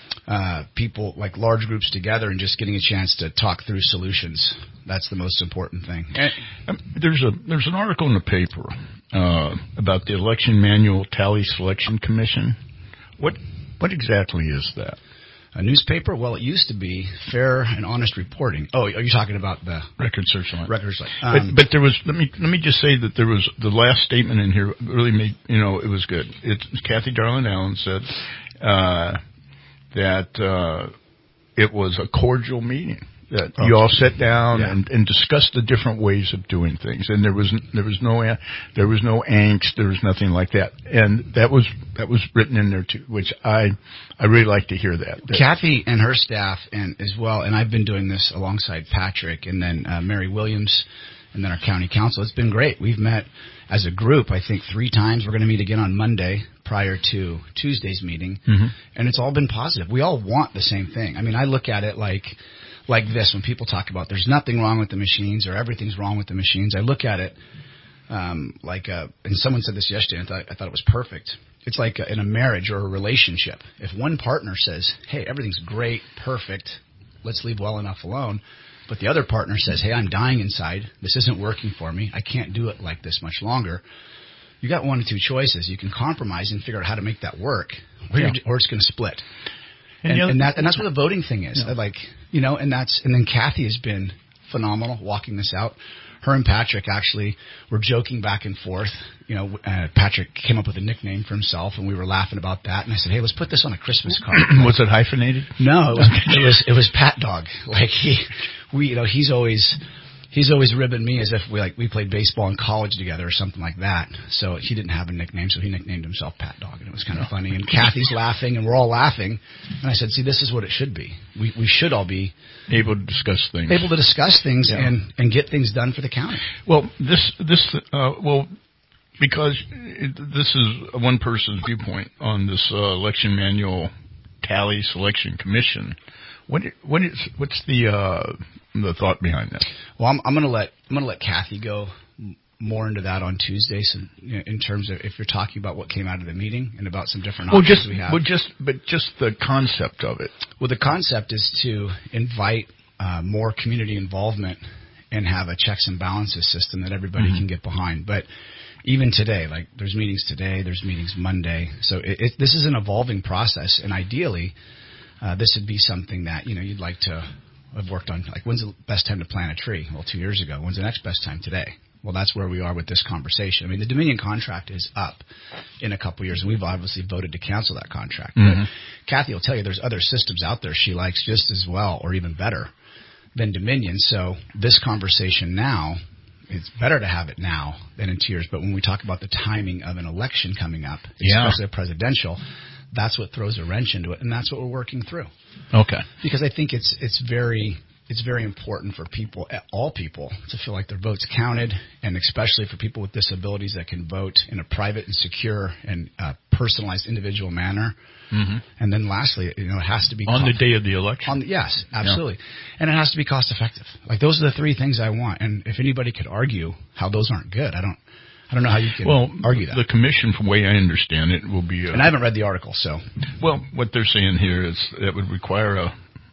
people, like large groups together and just getting a chance to talk through solutions. That's the most important thing. There's an article in the paper about the Election Manual Tally Selection Commission. What exactly is that? A newspaper? Well, it used to be Fair and Honest Reporting. Oh, are you talking about the Record Searchlight? Record Searchlight. But there was. Let me just say that there was the last statement in here really made it was good. Kathy Darling Allen said that it was a cordial meeting. That you all sat down and discussed the different ways of doing things, and there was no angst, there was nothing like that, and that was written in there too, which I really like to hear that. Kathy and her staff and as well, and I've been doing this alongside Patrick and then Mary Williams and then our county council. It's been great. We've met as a group, I think 3 times. We're going to meet again on Monday prior to Tuesday's meeting, and it's all been positive. We all want the same thing. I mean, I look at it like this when people talk about there's nothing wrong with the machines or everything's wrong with the machines. I look at it and someone said this yesterday, and I thought it was perfect. It's like in a marriage or a relationship. If one partner says, hey, everything's great, perfect, let's leave well enough alone, but the other partner says, hey, I'm dying inside, this isn't working for me, I can't do it like this much longer, you got one of 2 choices. You can compromise and figure out how to make that work, or it's going to split. And that's what the voting thing is. Yeah. And then Kathy has been phenomenal walking this out. Her and Patrick actually were joking back and forth. Patrick came up with a nickname for himself, and we were laughing about that. And I said, hey, let's put this on a Christmas card. Was it hyphenated? No, it was Pat Dog. He's always ribbing me as if we played baseball in college together or something like that. So he didn't have a nickname, so he nicknamed himself Pat Dog, and it was kind of funny. And Kathy's laughing, and we're all laughing. And I said, see, this is what it should be. We should all be able to discuss things. And get things done for the county. Well, because this is one person's viewpoint on this election manual tally selection commission. What's the thought behind that? Well, I'm going to let Kathy go more into that on Tuesday. So, in terms of if you're talking about what came out of the meeting and about some different options we have. Just the concept of it. Well, the concept is to invite more community involvement and have a checks and balances system that everybody can get behind. But even today, there's meetings today, there's meetings Monday. So this is an evolving process, and ideally, this would be something that you'd like to have worked on. When's the best time to plant a tree? Well, 2 years ago. When's the next best time? Today. Well, that's where we are with this conversation. I mean, the Dominion contract is up in a couple years, and we've obviously voted to cancel that contract. But Kathy will tell you there's other systems out there she likes just as well or even better than Dominion. So this conversation now, it's better to have it now than in 2 years. But when we talk about the timing of an election coming up, especially a presidential, that's what throws a wrench into it, and that's what we're working through. Okay. Because I think it's very important for people, all people, to feel like their vote's counted, and especially for people with disabilities that can vote in a private and secure and personalized individual manner. And then lastly, it has to be on the day of the election. Yes, absolutely. Yeah. And it has to be cost effective. Those are the 3 things I want. And if anybody could argue how those aren't good, I don't know how you can argue that. The commission, from the way I understand it, will be... and I haven't read the article, so... Well, what they're saying here is that would require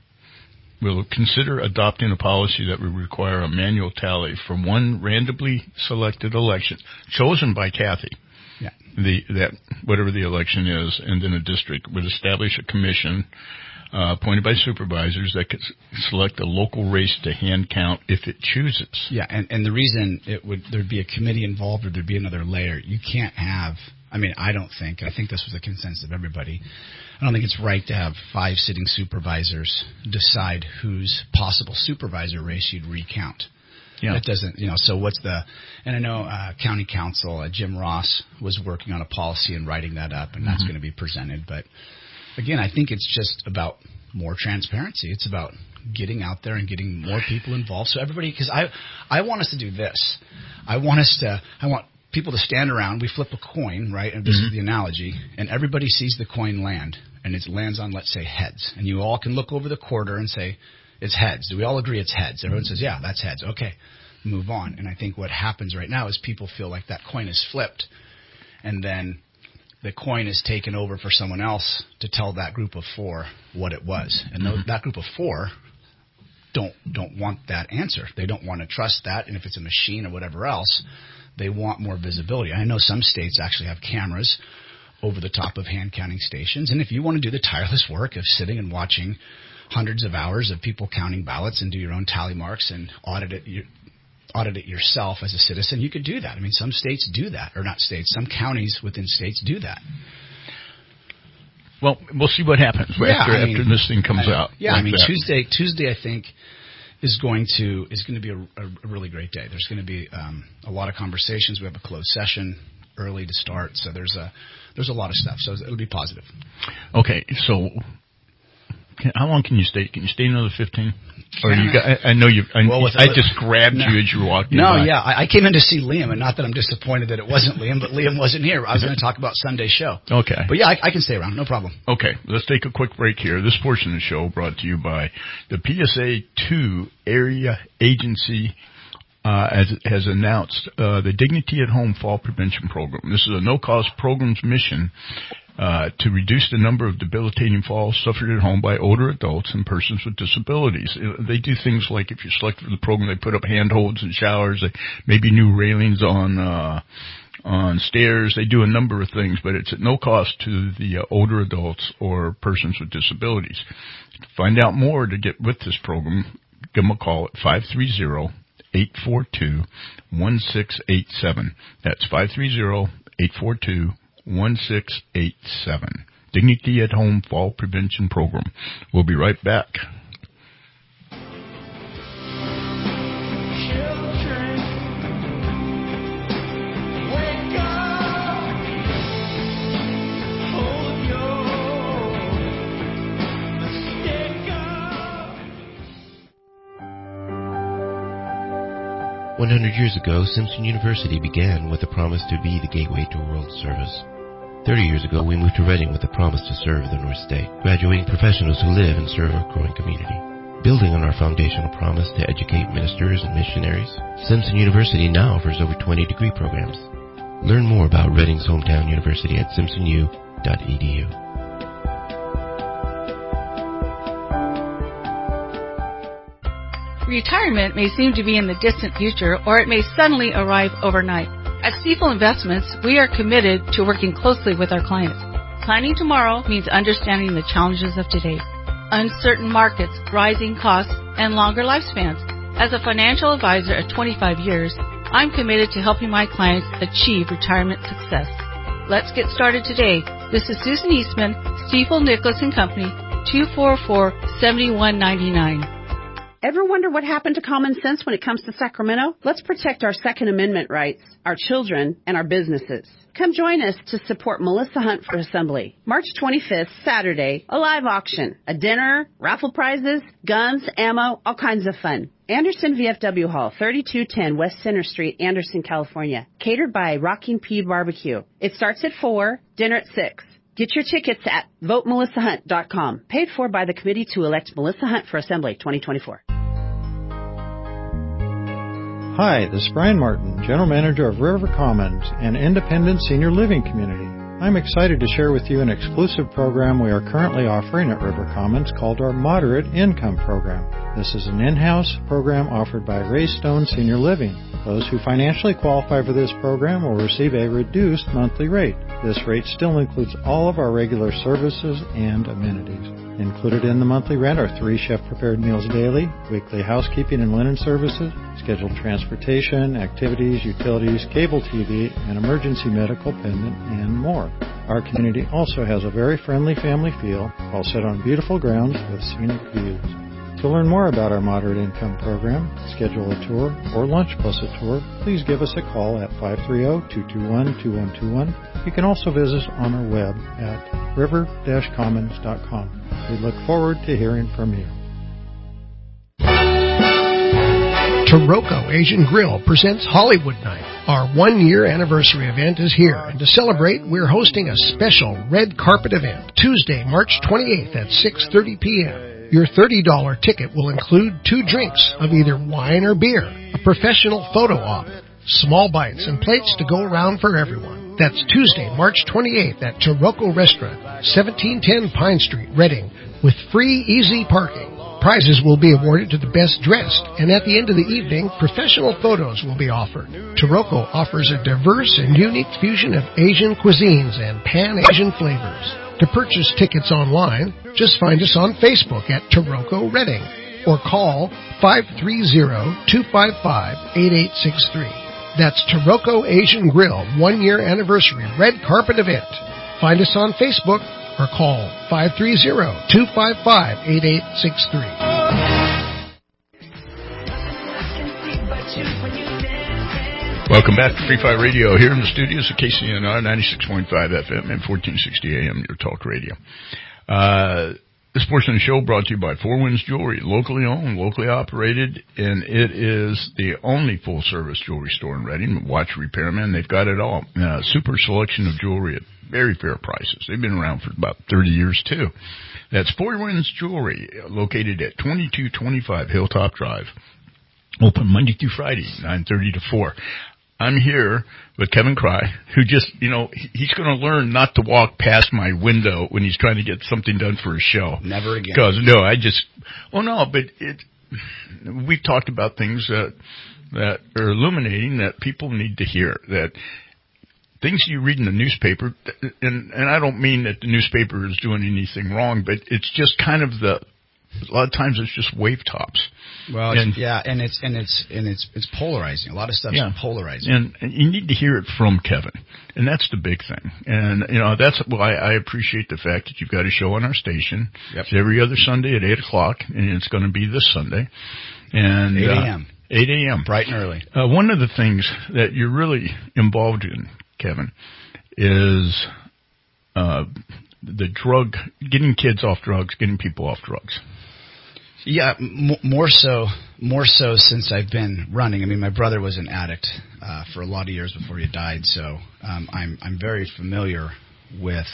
we'll consider adopting a policy that would require a manual tally from one randomly selected election, chosen by Kathy. Yeah. That whatever the election is, and then a district would establish a commission appointed by supervisors that could select a local race to hand count if it chooses. Yeah, and the reason there'd be a committee involved or there'd be another layer. You can't have. I think this was a consensus of everybody. I don't think it's right to have 5 sitting supervisors decide whose possible supervisor race you'd recount. Yeah. It doesn't, so what's and I know county council, Jim Ross, was working on a policy and writing that up, and that's going to be presented. But again, I think it's just about more transparency. It's about getting out there and getting more people involved. So everybody, because I want us to do this. I want people to stand around. We flip a coin, right? And this is the analogy. And everybody sees the coin land, and it lands on, let's say, heads. And you all can look over the quarter and say, it's heads. Do we all agree it's heads? Everyone says, yeah, that's heads. Okay, move on. And I think what happens right now is people feel like that coin is flipped, and then the coin is taken over for someone else to tell that group of 4 what it was. And that group of 4 don't want that answer. They don't want to trust that. And if it's a machine or whatever else, they want more visibility. I know some states actually have cameras over the top of hand counting stations. And if you want to do the tireless work of sitting and watching hundreds of hours of people counting ballots and do your own tally marks and audit it yourself as a citizen, you could do that. I mean, some states do that, or not states, some counties within states do that. Well, we'll see what happens after this thing comes out. Yeah, like I mean, that. Tuesday, I think, is going to be a really great day. There's going to be a lot of conversations. We have a closed session early to start, so there's a lot of stuff. So it'll be positive. Okay, so how long can you stay? Can you stay another 15? Or you got? I know you. I just grabbed you as you were walking. No, by. yeah, I came in to see Liam, and not that I'm disappointed that it wasn't Liam, but Liam wasn't here. I was going to talk about Sunday's show. Okay, but yeah, I can stay around, no problem. Okay, let's take a quick break here. This portion of the show brought to you by the PSA 2 area agency. Has announced the Dignity at Home Fall Prevention Program. This is a no-cost program's mission to reduce the number of debilitating falls suffered at home by older adults and persons with disabilities. They do things like, if you're selected for the program, they put up handholds in showers, maybe new railings on stairs. They do a number of things, but it's at no cost to the older adults or persons with disabilities. To find out more to get with this program, give them a call at 530-842-1687. That's 530-842-1687. Dignity at Home Fall Prevention Program. We'll be right back. "100 years ago, Simpson University began with a promise to be the gateway to world service. 30 years ago, we moved to Reading with a promise to serve the North State, graduating professionals who live and serve our growing community. Building on our foundational promise to educate ministers and missionaries, Simpson University now offers over 20 degree programs. Learn more about Reading's hometown university at simpsonu.edu. Retirement may seem to be in the distant future, or it may suddenly arrive overnight. At Stifel Investments, we are committed to working closely with our clients. Planning tomorrow means understanding the challenges of today. Uncertain markets, rising costs, and longer lifespans. As a financial advisor at 25 years, I'm committed to helping my clients achieve retirement success. Let's get started today. This is Susan Eastman, Stifel Nicholas & Company, 244-7199. Ever wonder what happened to common sense when it comes to Sacramento? Let's protect our Second Amendment rights, our children, and our businesses. Come join us to support Melissa Hunt for Assembly. March 25th, Saturday, a live auction, a dinner, raffle prizes, guns, ammo, all kinds of fun. Anderson VFW Hall, 3210 West Center Street, Anderson, California. Catered by Rocking P Barbecue. It starts at 4, dinner at 6. Get your tickets at votemelissahunt.com. Paid for by the Committee to Elect Melissa Hunt for Assembly 2024. Hi, this is Brian Martin, General Manager of River Commons, an independent senior living community. I'm excited to share with you an exclusive program we are currently offering at River Commons called our Moderate Income Program. This is an in-house program offered by Ray Stone Senior Living. Those who financially qualify for this program will receive a reduced monthly rate. This rate still includes all of our regular services and amenities. Included in the monthly rent are 3 chef-prepared meals daily, weekly housekeeping and linen services, scheduled transportation, activities, utilities, cable TV, and emergency medical pendant, and more. Our community also has a very friendly family feel, all set on beautiful grounds with scenic views. To learn more about our Moderate Income Program, schedule a tour, or lunch plus a tour, please give us a call at 530-221-2121. You can also visit us on our web at river-commons.com. We look forward to hearing from you. Taroko Asian Grill presents Hollywood Night. Our 1-year anniversary event is here, and to celebrate, we're hosting a special red carpet event Tuesday, March 28th at 6:30 p.m. Your $30 ticket will include 2 drinks of either wine or beer, a professional photo op, small bites, and plates to go around for everyone. That's Tuesday, March 28th at Taroko Restaurant, 1710 Pine Street, Reading, with free, easy parking. Prizes will be awarded to the best dressed, and at the end of the evening, professional photos will be offered. Taroko offers a diverse and unique fusion of Asian cuisines and Pan-Asian flavors. To purchase tickets online, just find us on Facebook at Taroko Reading or call 530-255-8863. That's Taroko Asian Grill 1-year anniversary red carpet event. Find us on Facebook or call 530-255-8863. Welcome back to Free Fire Radio here in the studios of KCNR 96.5 FM and 1460 AM, your talk radio. This portion of the show brought to you by Four Winds Jewelry, locally owned, locally operated, and it is the only full-service jewelry store in Reading. Watch repairman, they've got it all. Super selection of jewelry at very fair prices. They've been around for about 30 years, too. That's Four Winds Jewelry, located at 2225 Hilltop Drive. Open Monday through Friday, 9:30 to 4. I'm here with Kevin Cry, who just, he's going to learn not to walk past my window when he's trying to get something done for his show. Never again. Because, we've talked about things that are illuminating that people need to hear, that things you read in the newspaper, and I don't mean that the newspaper is doing anything wrong, but it's just kind of a lot of times it's just wave tops. Well, it's polarizing. A lot of stuff's polarizing. And you need to hear it from Kevin. And that's the big thing. And, that's why I appreciate the fact that you've got a show on our station. Yep. It's every other Sunday at 8 o'clock, and it's going to be this Sunday. And 8 a.m. 8 a.m. Bright and early. One of the things that you're really involved in, Kevin, is the getting kids off drugs, getting people off drugs. Yeah, more so since I've been running. I mean, my brother was an addict for a lot of years before he died, so I'm very familiar with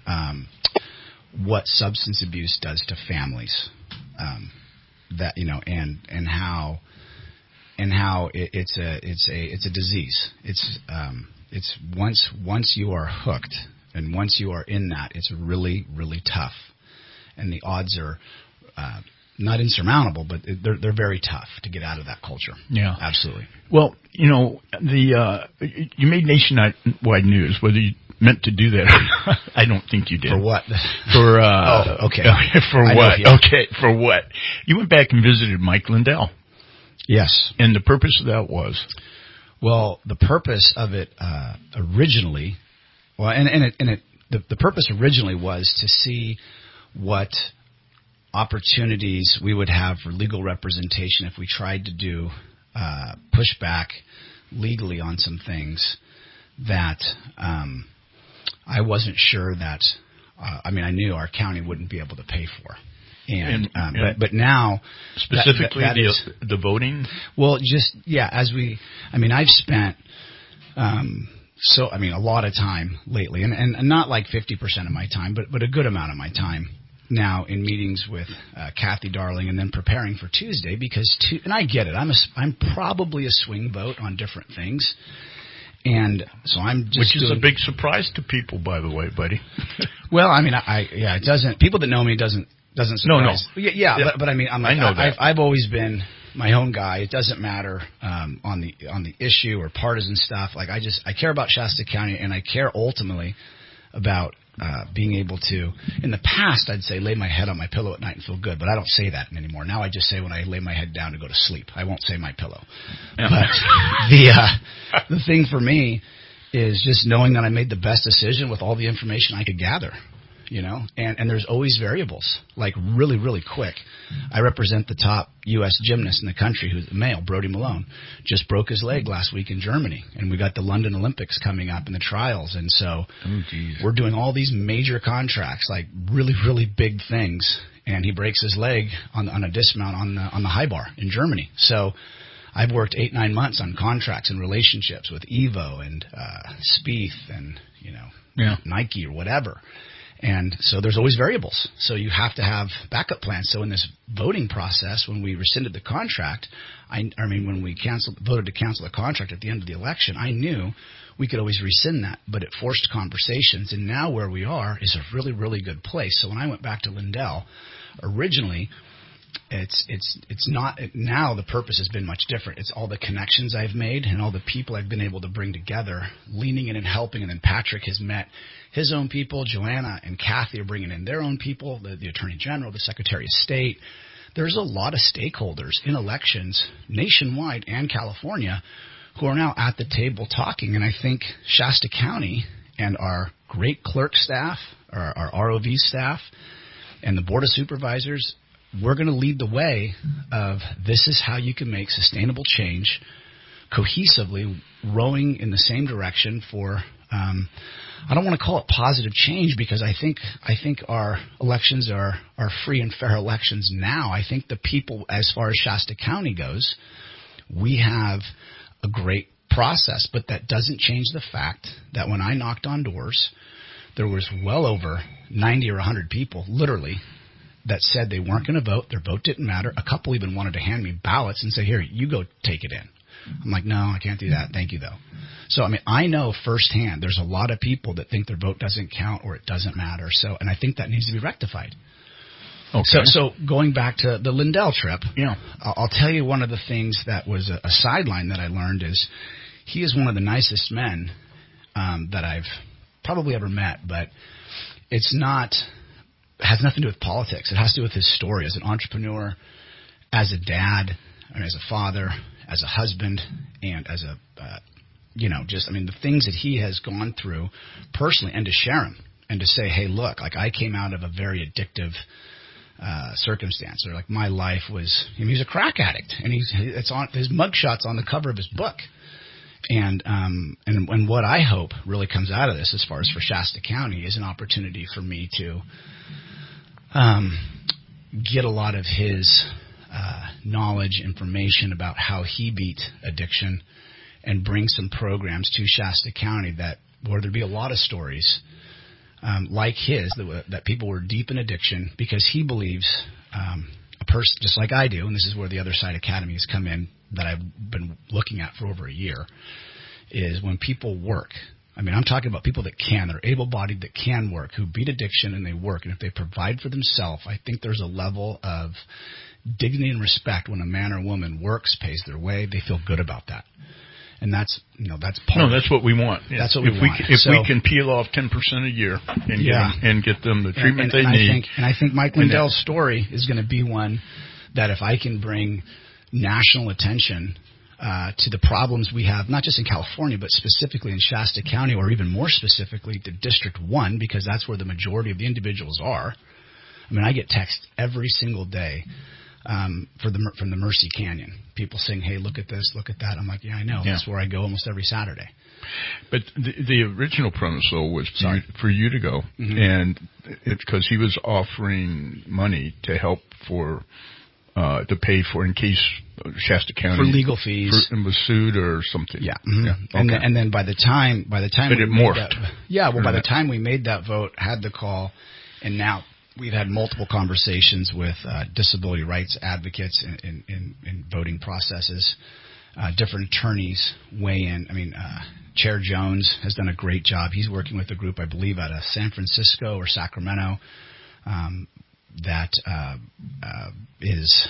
what substance abuse does to families. And how it's a disease. It's once you are hooked and once you are in that, it's really, really tough, and the odds are not insurmountable, but they're very tough to get out of that culture. Yeah, absolutely. Well, you made nationwide news. Whether you meant to do that or not, I don't think you did. For what? For okay. For I what? know, yeah. Okay, for what? You went back and visited Mike Lindell. Yes. And the purpose of that was? Well, the purpose of it originally, the purpose originally was to see what opportunities we would have for legal representation if we tried to do push back legally on some things that I wasn't sure that I mean, I knew our county wouldn't be able to pay for. But now specifically that is, the voting. Well, just I've spent a lot of time lately, and not like 50% of my time, but a good amount of my time now in meetings with Kathy Darling, and then preparing for Tuesday and I get it. I'm probably a swing vote on different things. And so I'm just which is a big surprise to people, by the way, buddy. Well, I mean, it doesn't. People that know me doesn't surprise. No. Yeah. But I mean, I know that. I've always been my own guy. It doesn't matter on the issue or partisan stuff. Like I care about Shasta County, and I care ultimately about being able to. In the past, I'd say lay my head on my pillow at night and feel good, but I don't say that anymore. Now I just say when I lay my head down to go to sleep. I won't say my pillow. Yeah. But the thing for me is just knowing that I made the best decision with all the information I could gather. And there's always variables, like really, really quick. I represent the top U.S. gymnast in the country, who's a male, Brody Malone, just broke his leg last week in Germany. And we got the London Olympics coming up in the trials. And so we're doing all these major contracts, like really, really big things. And he breaks his leg on a dismount on the high bar in Germany. So I've worked 8-9 months on contracts and relationships with Evo and Spieth and, Nike or whatever. And so there's always variables. So you have to have backup plans. So in this voting process, when we rescinded the contract, when we voted to cancel the contract at the end of the election, I knew we could always rescind that, but it forced conversations. And now where we are is a really, really good place. So when I went back to Lindell, originally, it's not, now the purpose has been much different. It's all the connections I've made and all the people I've been able to bring together, leaning in and helping. And then Patrick has met his own people. Joanna and Kathy are bringing in their own people, the Attorney General, the Secretary of State. There's a lot of stakeholders in elections nationwide and California who are now at the table talking. And I think Shasta County and our great clerk staff, our ROV staff, and the Board of Supervisors, we're going to lead the way of this is how you can make sustainable change cohesively, rowing in the same direction for I don't want to call it positive change, because I think our elections are free and fair elections now. I think the people, as far as Shasta County goes, we have a great process, but that doesn't change the fact that when I knocked on doors, there was well over 90 or 100 people, literally, that said they weren't going to vote. Their vote didn't matter. A couple even wanted to hand me ballots and say, here, you go take it in. I'm like, no, I can't do that. Thank you, though. So, I mean, I know firsthand there's a lot of people that think their vote doesn't count or it doesn't matter. So, and I think that needs to be rectified. Okay. So going back to the Lindell trip, I'll tell you one of the things that was a sideline that I learned is he is one of the nicest men that I've probably ever met, but it's not has nothing to do with politics. It has to do with his story as an entrepreneur, as a dad, and as a father, as a husband, and as a the things that he has gone through personally, and to share them and to say, hey, look, like I came out of a very addictive circumstance. Or like my life was, he's a crack addict, and it's on his mugshot's on the cover of his book. And what I hope really comes out of this, as far as for Shasta County, is an opportunity for me to get a lot of his knowledge, information about how he beat addiction, and bring some programs to Shasta County where there'd be a lot of stories like his, that people were deep in addiction, because he believes a person just like I do, and this is where the Other Side Academy has come in, that I've been looking at for over a year, is when people work. I mean, I'm talking about people that are able-bodied, that can work, who beat addiction and they work. And if they provide for themselves, I think there's a level of dignity and respect when a man or woman works, pays their way, they feel good about that. And that's part. No, that's what we want. That's what we want. If we can peel off 10% a year and get them the treatment they need. I think Mike Lindell's story is going to be one that if I can bring national attention to the problems we have, not just in California, but specifically in Shasta County, or even more specifically to District 1, because that's where the majority of the individuals are. I mean, I get texts every single day from the Mercy Canyon. People saying, hey, look at this, look at that. I'm like, yeah, I know. Yeah. That's where I go almost every Saturday. But the original premise, though, was for you to go. Mm-hmm. And it's because he was offering money to help to pay for, in case Shasta County for legal fees was sued or something. Yeah. Mm-hmm. Yeah. Okay. And then by the time but it morphed. By the time we made that vote, had the call, and now we've had multiple conversations with disability rights advocates in voting processes. Different attorneys weigh in. I mean, Chair Jones has done a great job. He's working with a group, I believe, out of San Francisco or Sacramento, that is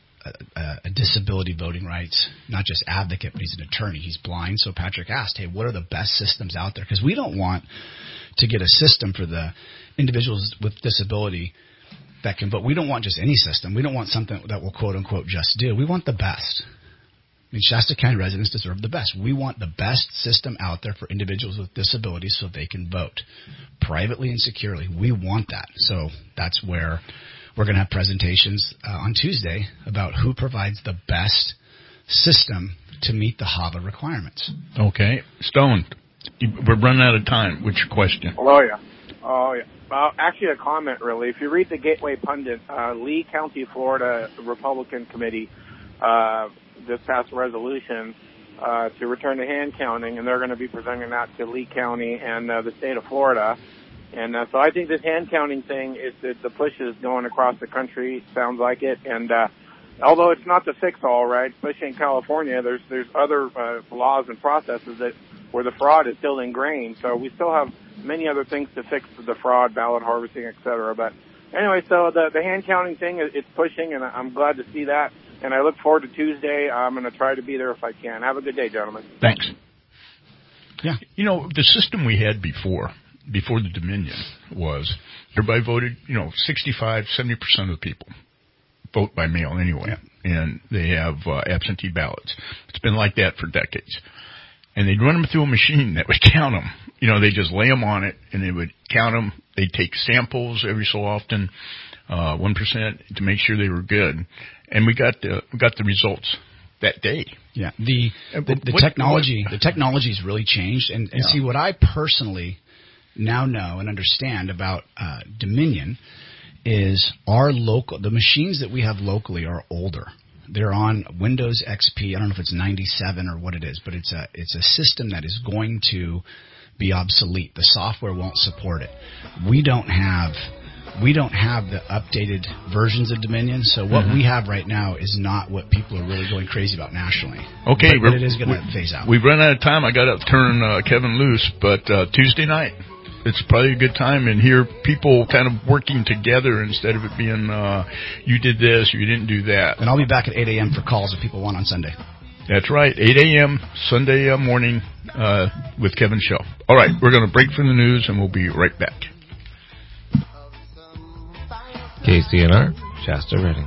a disability voting rights, not just advocate, but he's an attorney. He's blind. So Patrick asked, hey, what are the best systems out there? Because we don't want to get a system for the individuals with disability that can vote. We don't want just any system. We don't want something that will, quote unquote, just do. We want the best. I mean, Shasta County residents deserve the best. We want the best system out there for individuals with disabilities so they can vote privately and securely. We want that. So that's where we're going to have presentations on Tuesday about who provides the best system to meet the HAVA requirements. Okay. Stone, we're running out of time. What's your question? Oh, yeah. Actually, a comment, really. If you read the Gateway Pundit, Lee County, Florida Republican Committee just passed a resolution to return to hand counting, and they're going to be presenting that to Lee County and the state of Florida. And so I think this hand counting thing, the push is going across the country, sounds like it. And although it's not the fix-all, right, especially in California, there's other laws and processes that where the fraud is still ingrained. So we still have many other things to fix the fraud, ballot harvesting, et cetera. But anyway, so the hand counting thing, it's pushing, and I'm glad to see that. And I look forward to Tuesday. I'm going to try to be there if I can. Have a good day, gentlemen. Thanks. Yeah. You know, the system we had before the Dominion was everybody voted, 65, 70% of the people vote by mail anyway. Yeah. And they have absentee ballots. It's been like that for decades. And they'd run them through a machine that would count them. They just lay them on it, and they would count them. They'd take samples every so often, 1%, to make sure they were good. And we got the results that day. Yeah. The technology's really changed. And see, what I personally now know and understand about Dominion is the machines that we have locally are older. They're on Windows XP. I don't know if it's 97 or what it is, but it's a system that is going to be obsolete. The software won't support it. We don't have the updated versions of Dominion, so what we have right now is not what people are really going crazy about nationally. Okay, but it is going to phase out. We've run out of time. I got to turn Kevin loose, but Tuesday night, it's probably a good time, and hear people kind of working together instead of it being you did this, you didn't do that. And I'll be back at 8 a.m. for calls if people want on Sunday. That's right, 8 a.m. Sunday morning with Kevin Show. All right, we're going to break from the news, and we'll be right back. KCNR, Shasta Redding.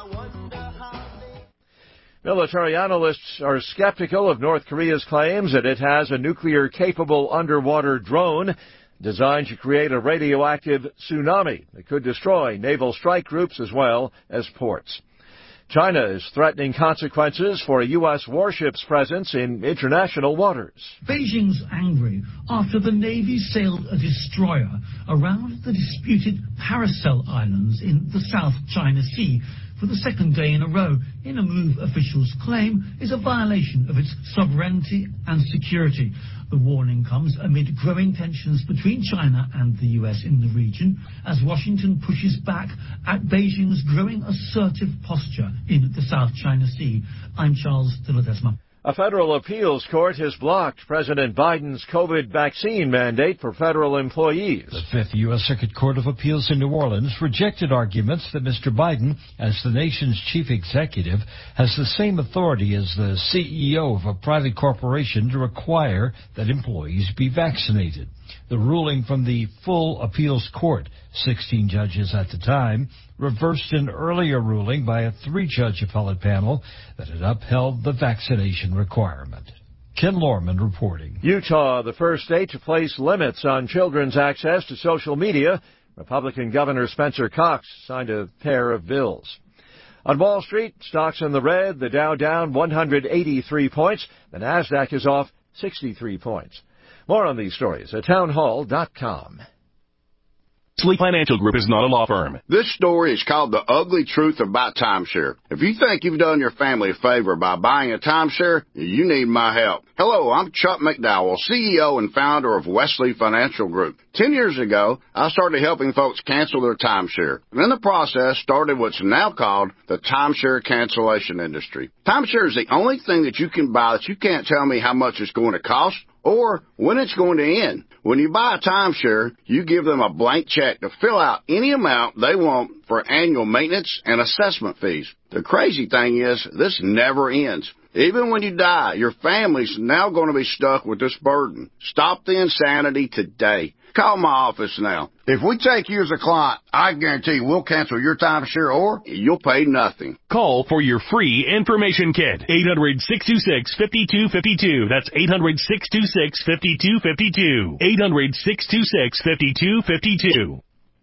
Military analysts are skeptical of North Korea's claims that it has a nuclear-capable underwater drone designed to create a radioactive tsunami that could destroy naval strike groups as well as ports. China is threatening consequences for a U.S. warship's presence in international waters. Beijing's angry after the Navy sailed a destroyer around the disputed Paracel Islands in the South China Sea for the second day in a row, in a move officials claim is a violation of its sovereignty and security. The warning comes amid growing tensions between China and the U.S. in the region as Washington pushes back at Beijing's growing assertive posture in the South China Sea. I'm Charles de Ledesma. A federal appeals court has blocked President Biden's COVID vaccine mandate for federal employees. The Fifth U.S. Circuit Court of Appeals in New Orleans rejected arguments that Mr. Biden, as the nation's chief executive, has the same authority as the CEO of a private corporation to require that employees be vaccinated. The ruling from the full appeals court, 16 judges at the time, reversed an earlier ruling by a 3-judge appellate panel that had upheld the vaccination requirement. Ken Lorman reporting. Utah, the first state to place limits on children's access to social media. Republican Governor Spencer Cox signed a pair of bills. On Wall Street, stocks in the red, the Dow down 183 points. The Nasdaq is off 63 points. More on these stories at townhall.com. Sleep Financial Group is not a law firm. This story is called The Ugly Truth About Timeshare. If you think you've done your family a favor by buying a timeshare, you need my help. Hello, I'm Chuck McDowell, CEO and founder of Wesley Financial Group. 10 years ago, I started helping folks cancel their timeshare. And in the process, started what's now called the timeshare cancellation industry. Timeshare is the only thing that you can buy that you can't tell me how much it's going to cost or when it's going to end. When you buy a timeshare, you give them a blank check to fill out any amount they want for annual maintenance and assessment fees. The crazy thing is, this never ends. Even when you die, your family's now going to be stuck with this burden. Stop the insanity today. Call my office now. If we take you as a client, I guarantee we'll cancel your timeshare or you'll pay nothing. Call for your free information kit. 800-626-5252. That's 800-626-5252. 800-626-5252.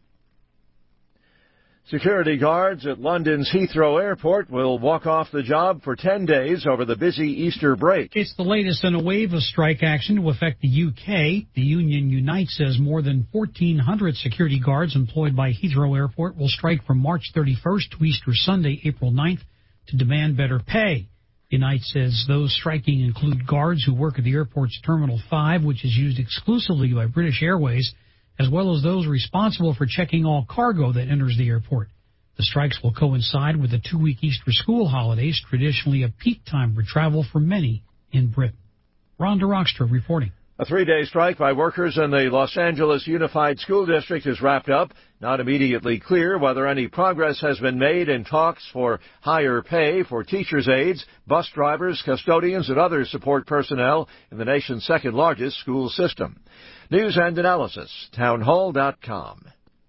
Security guards at London's Heathrow Airport will walk off the job for 10 days over the busy Easter break. It's the latest in a wave of strike action to affect the UK. The union Unite says more than 1,400 security guards employed by Heathrow Airport will strike from March 31st to Easter Sunday, April 9th, to demand better pay. Unite says those striking include guards who work at the airport's Terminal 5, which is used exclusively by British Airways, as well as those responsible for checking all cargo that enters the airport. The strikes will coincide with the 2-week Easter school holidays, traditionally a peak time for travel for many in Britain. Rhonda Rockstra reporting. A 3-day strike by workers in the Los Angeles Unified School District is wrapped up. Not immediately clear whether any progress has been made in talks for higher pay for teachers' aides, bus drivers, custodians, and other support personnel in the nation's second-largest school system. News and analysis, townhall.com.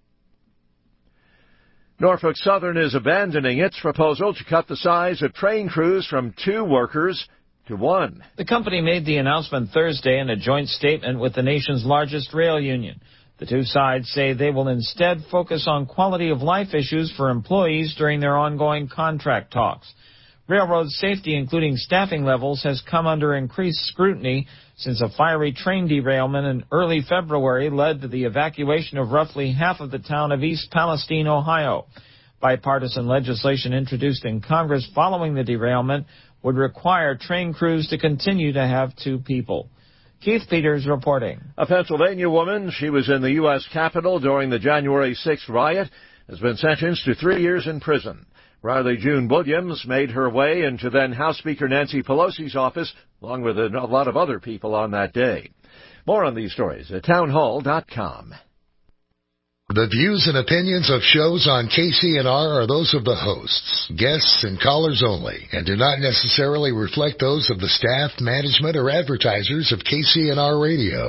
Norfolk Southern is abandoning its proposal to cut the size of train crews from 2 workers to 1. The company made the announcement Thursday in a joint statement with the nation's largest rail union. The two sides say they will instead focus on quality of life issues for employees during their ongoing contract talks. Railroad safety, including staffing levels, has come under increased scrutiny since a fiery train derailment in early February led to the evacuation of roughly half of the town of East Palestine, Ohio. Bipartisan legislation introduced in Congress following the derailment would require train crews to continue to have 2 people. Keith Peters reporting. A Pennsylvania woman, she was in the U.S. Capitol during the January 6th riot, has been sentenced to 3 years in prison. Riley June Williams made her way into then House Speaker Nancy Pelosi's office, along with a lot of other people on that day. More on these stories at townhall.com. The views and opinions of shows on KCNR are those of the hosts, guests, and callers only, and do not necessarily reflect those of the staff, management, or advertisers of KCNR Radio.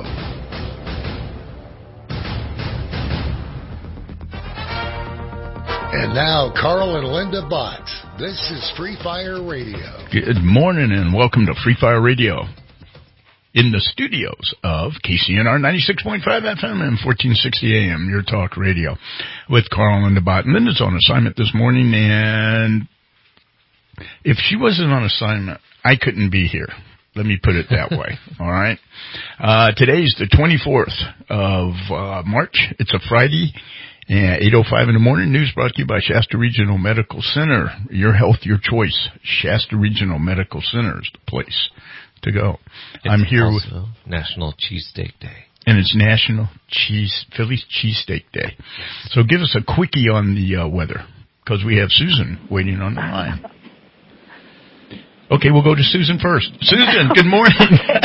And now, Carl and Linda Bott. This is Free Fire Radio. Good morning and welcome to Free Fire Radio. In the studios of KCNR 96.5 FM and 1460 AM, your talk radio, with Carl and Linda Bott. And Linda's on assignment this morning, and if she wasn't on assignment, I couldn't be here. Let me put it that way. All right. Today's the 24th of March. It's a Friday. 8:05 in the morning. News brought to you by Shasta Regional Medical Center. Your health, your choice. Shasta Regional Medical Center is the place to go. I'm here with National Cheesesteak Day. And it's National Philly's Cheesesteak Day. So give us a quickie on the weather, because we have Susan waiting on the line. Okay, we'll go to Susan first. Susan, good morning.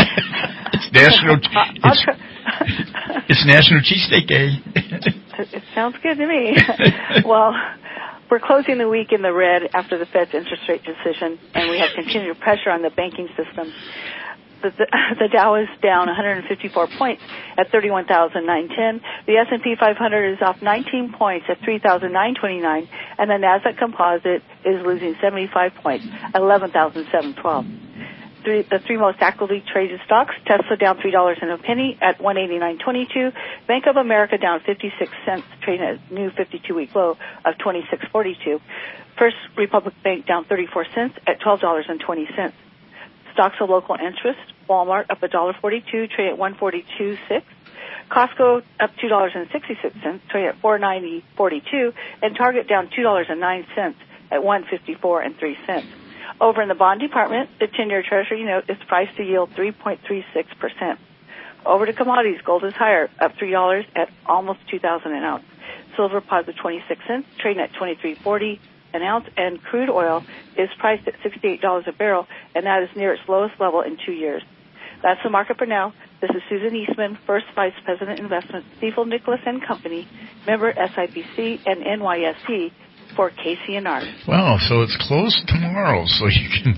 It's National Cheesesteak Day. It sounds good to me. Well, we're closing the week in the red after the Fed's interest rate decision, and we have continued pressure on the banking system. The Dow is down 154 points at 31,910. The S&P 500 is off 19 points at 3,929, and the Nasdaq Composite is losing 75 points, 11,712. The 3 most actively traded stocks: Tesla down $3.01 at $189.22. Bank of America down 56 cents, trading at a new 52-week low of $26.42. First Republic Bank down 34 cents at $12.20. Stocks of local interest: Walmart up $1.42, trading at $142.6. Costco up $2.66, trading at $490.42, and Target down $2.09 at $154.03. Over in the bond department, the 10-year Treasury note is priced to yield 3.36%. Over to commodities, gold is higher, up $3 at almost $2,000 an ounce. Silver positive 26 cents, trading at $23.40 an ounce, and crude oil is priced at $68 a barrel, and that is near its lowest level in 2 years. That's the market for now. This is Susan Eastman, First Vice President Investments, Stifel Nicolaus & Company, member SIPC and NYSE, for KCNR. Wow, so it's closed tomorrow, so you can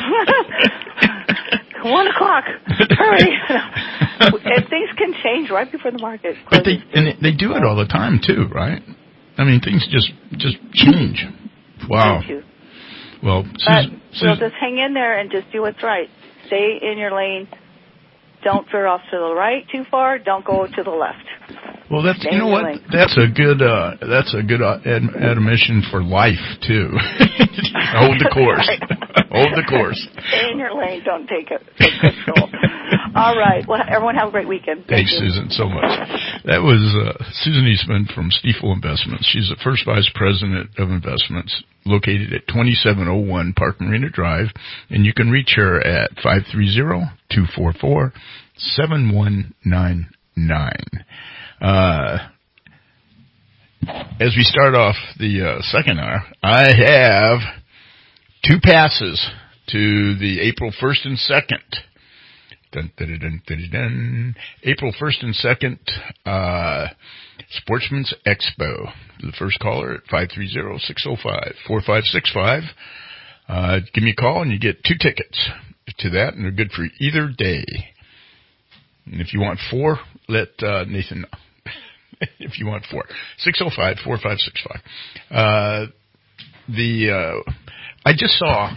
1 o'clock. Hurry. And things can change right before the market closes. But they do it all the time, too, right? I mean, things just change. Wow. Well, Susan, we'll just hang in there and just do what's right. Stay in your lane. Don't veer off to the right too far. Don't go to the left. Well, that's you know what? That's a good admonition for life too. Hold the course. Hold the course. Stay in your lane. Don't take control. All right. Well, everyone have a great weekend. Thanks, Susan, so much. That was Susan Eastman from Stifel Investments. She's the First Vice President of Investments, located at 2701 Park Marina Drive, and you can reach her at 530-244-7199. As we start off the second hour, I have 2 passes to the April 1st and 2nd April 1st and 2nd, Sportsman's Expo. The first caller at 530-605-4565. Give me a call and you get 2 tickets to that, and they're good for either day. And if you want 4, let Nathan know. If you want 4. 605-4565. I just saw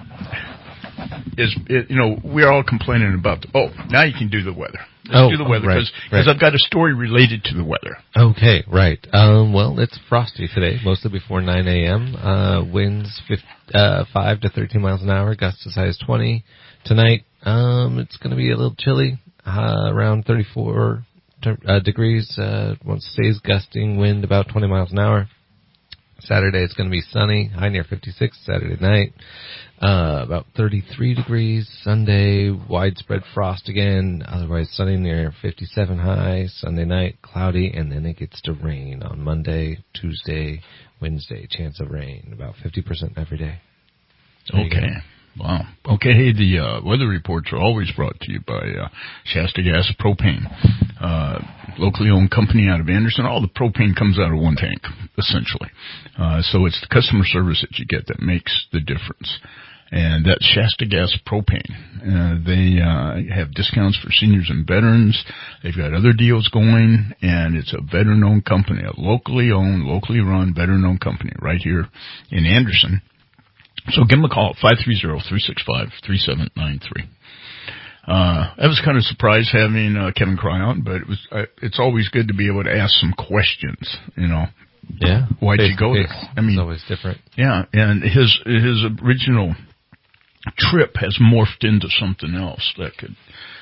we're all complaining about now you can do the weather. Let's do the weather because I've got a story related to the weather. Okay, right. Well, it's frosty today, mostly before 9 a.m. Winds 5 to 13 miles an hour, gusts as high as 20. Tonight, it's going to be a little chilly, around 34 degrees. Once stays gusting, wind about 20 miles an hour. Saturday, it's going to be sunny, high near 56 Saturday night. About 33 degrees. Sunday, widespread frost again. Otherwise, sunny near 57 high. Sunday night, cloudy, and then it gets to rain on Monday, Tuesday, Wednesday. Chance of rain, about 50% every day. Okay. Wow. Okay, hey, the weather reports are always brought to you by Shasta Gas Propane, locally owned company out of Anderson. All the propane comes out of one tank, essentially. So it's the customer service that you get that makes the difference. And that's Shasta Gas Propane. They have discounts for seniors and veterans. They've got other deals going, and it's a veteran-owned company, a locally owned, locally run, veteran-owned company right here in Anderson. So give them a call at 530-365-3793. I was kind of surprised having Kevin Cry on, but it's always good to be able to ask some questions, Yeah. Why'd you go there? I mean, it's always different. Yeah, and his original trip has morphed into something else that could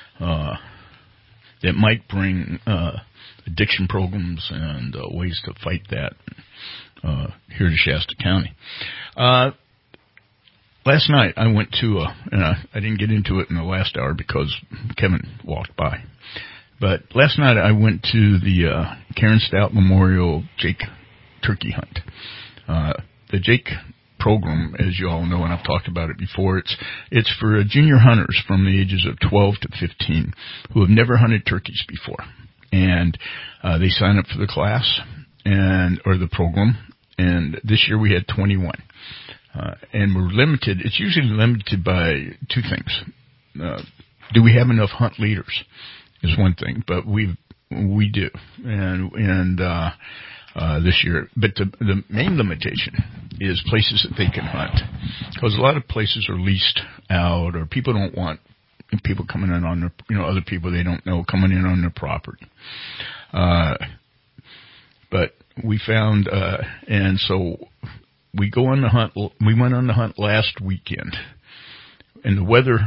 that might bring addiction programs and ways to fight that here to Shasta County. Last night I went to and I didn't get into it in the last hour because Kevin walked by. But last night I went to the Karen Stout Memorial Jake Turkey Hunt. The Jake program, as you all know, and I've talked about it before, it's for junior hunters from the ages of 12 to 15 who have never hunted turkeys before. And they sign up for the class or the program. And this year we had 21. And we're limited. It's usually limited by 2 things. Do we have enough hunt leaders is one thing, but we do. And this year. But the main limitation is places that they can hunt. Because a lot of places are leased out, or people don't want people coming in on their, other people they don't know coming in on their property. But we found, and so we go on the hunt. We went on the hunt last weekend, and the weather,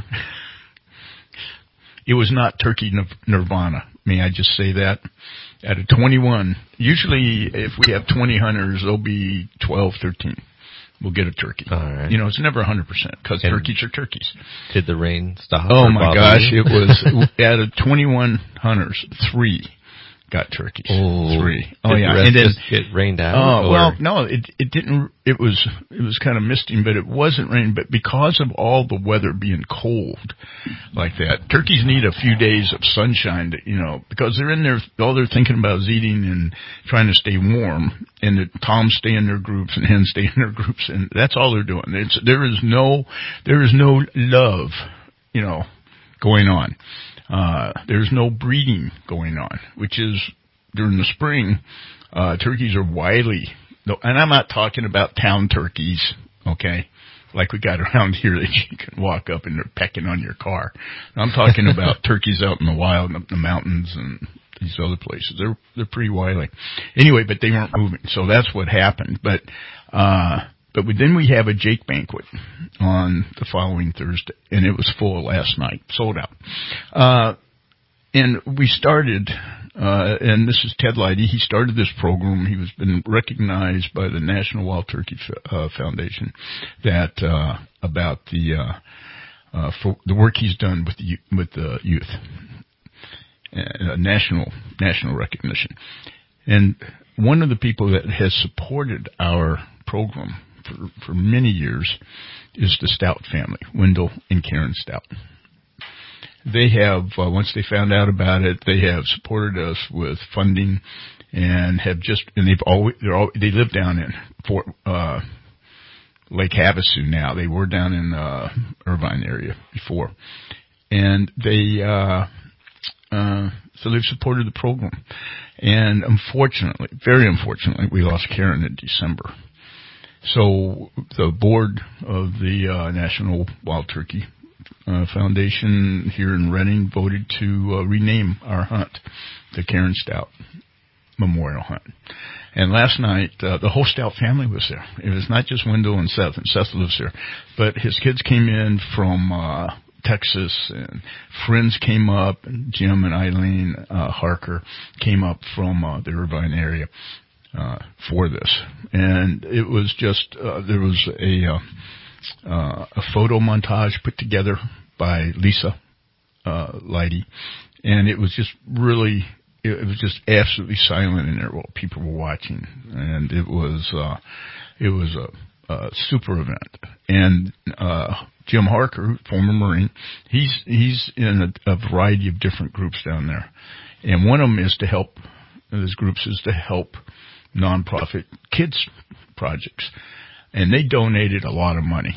it was not turkey nirvana. May I just say that? Out of 21, usually if we have 20 hunters, there'll be 12, 13. We'll get a turkey. All right. It's never 100% because turkeys are turkeys. Did the rain stop? Oh my gosh, it was out of 21 hunters, 3 got turkeys. Oh, 3. Oh yeah, and then it rained out. Oh well, no, it didn't. It was kind of misting, but it wasn't raining. But because of all the weather being cold like that, turkeys need a few days of sunshine to, because they're in there. All they're thinking about is eating and trying to stay warm. And the toms stay in their groups and hens stay in their groups, and that's all they're doing. There is no love, going on. There's no breeding going on, which is during the spring, turkeys are wily. And I'm not talking about town turkeys, okay, like we got around here that you can walk up and they're pecking on your car. I'm talking about turkeys out in the wild, up in the mountains and these other places. They're pretty wily. Anyway, but they weren't moving, so that's what happened. But then we have a Jake banquet on the following Thursday, and it was full last night, sold out. And we started, and this is Ted Leidy. He started this program. He was been recognized by the National Wild Turkey Foundation about for the work he's done with the youth, national recognition. And one of the people that has supported our program for many years is the Stout family, Wendell and Karen Stout. they have, once they found out about it, they have supported us with funding and they live down in Fort, Lake Havasu now. They were down in, Irvine area before. And so they've supported the program. And unfortunately, very unfortunately, we lost Karen in December. So the board of the National Wild Turkey Foundation here in Redding voted to rename our hunt the Karen Stout Memorial Hunt. And last night, the whole Stout family was there. It was not just Wendell and Seth lives there, but his kids came in from Texas, and friends came up, and Jim and Eileen Harker came up from the Irvine area for this. And it was just there was a photo montage put together by Lisa Leidy, and it was just really, it was just absolutely silent in there while people were watching, and it was a super event. And Jim Harker, former Marine, he's in a variety of different groups down there, and one of them is to help. Those groups is to help nonprofit kids projects, and they donated a lot of money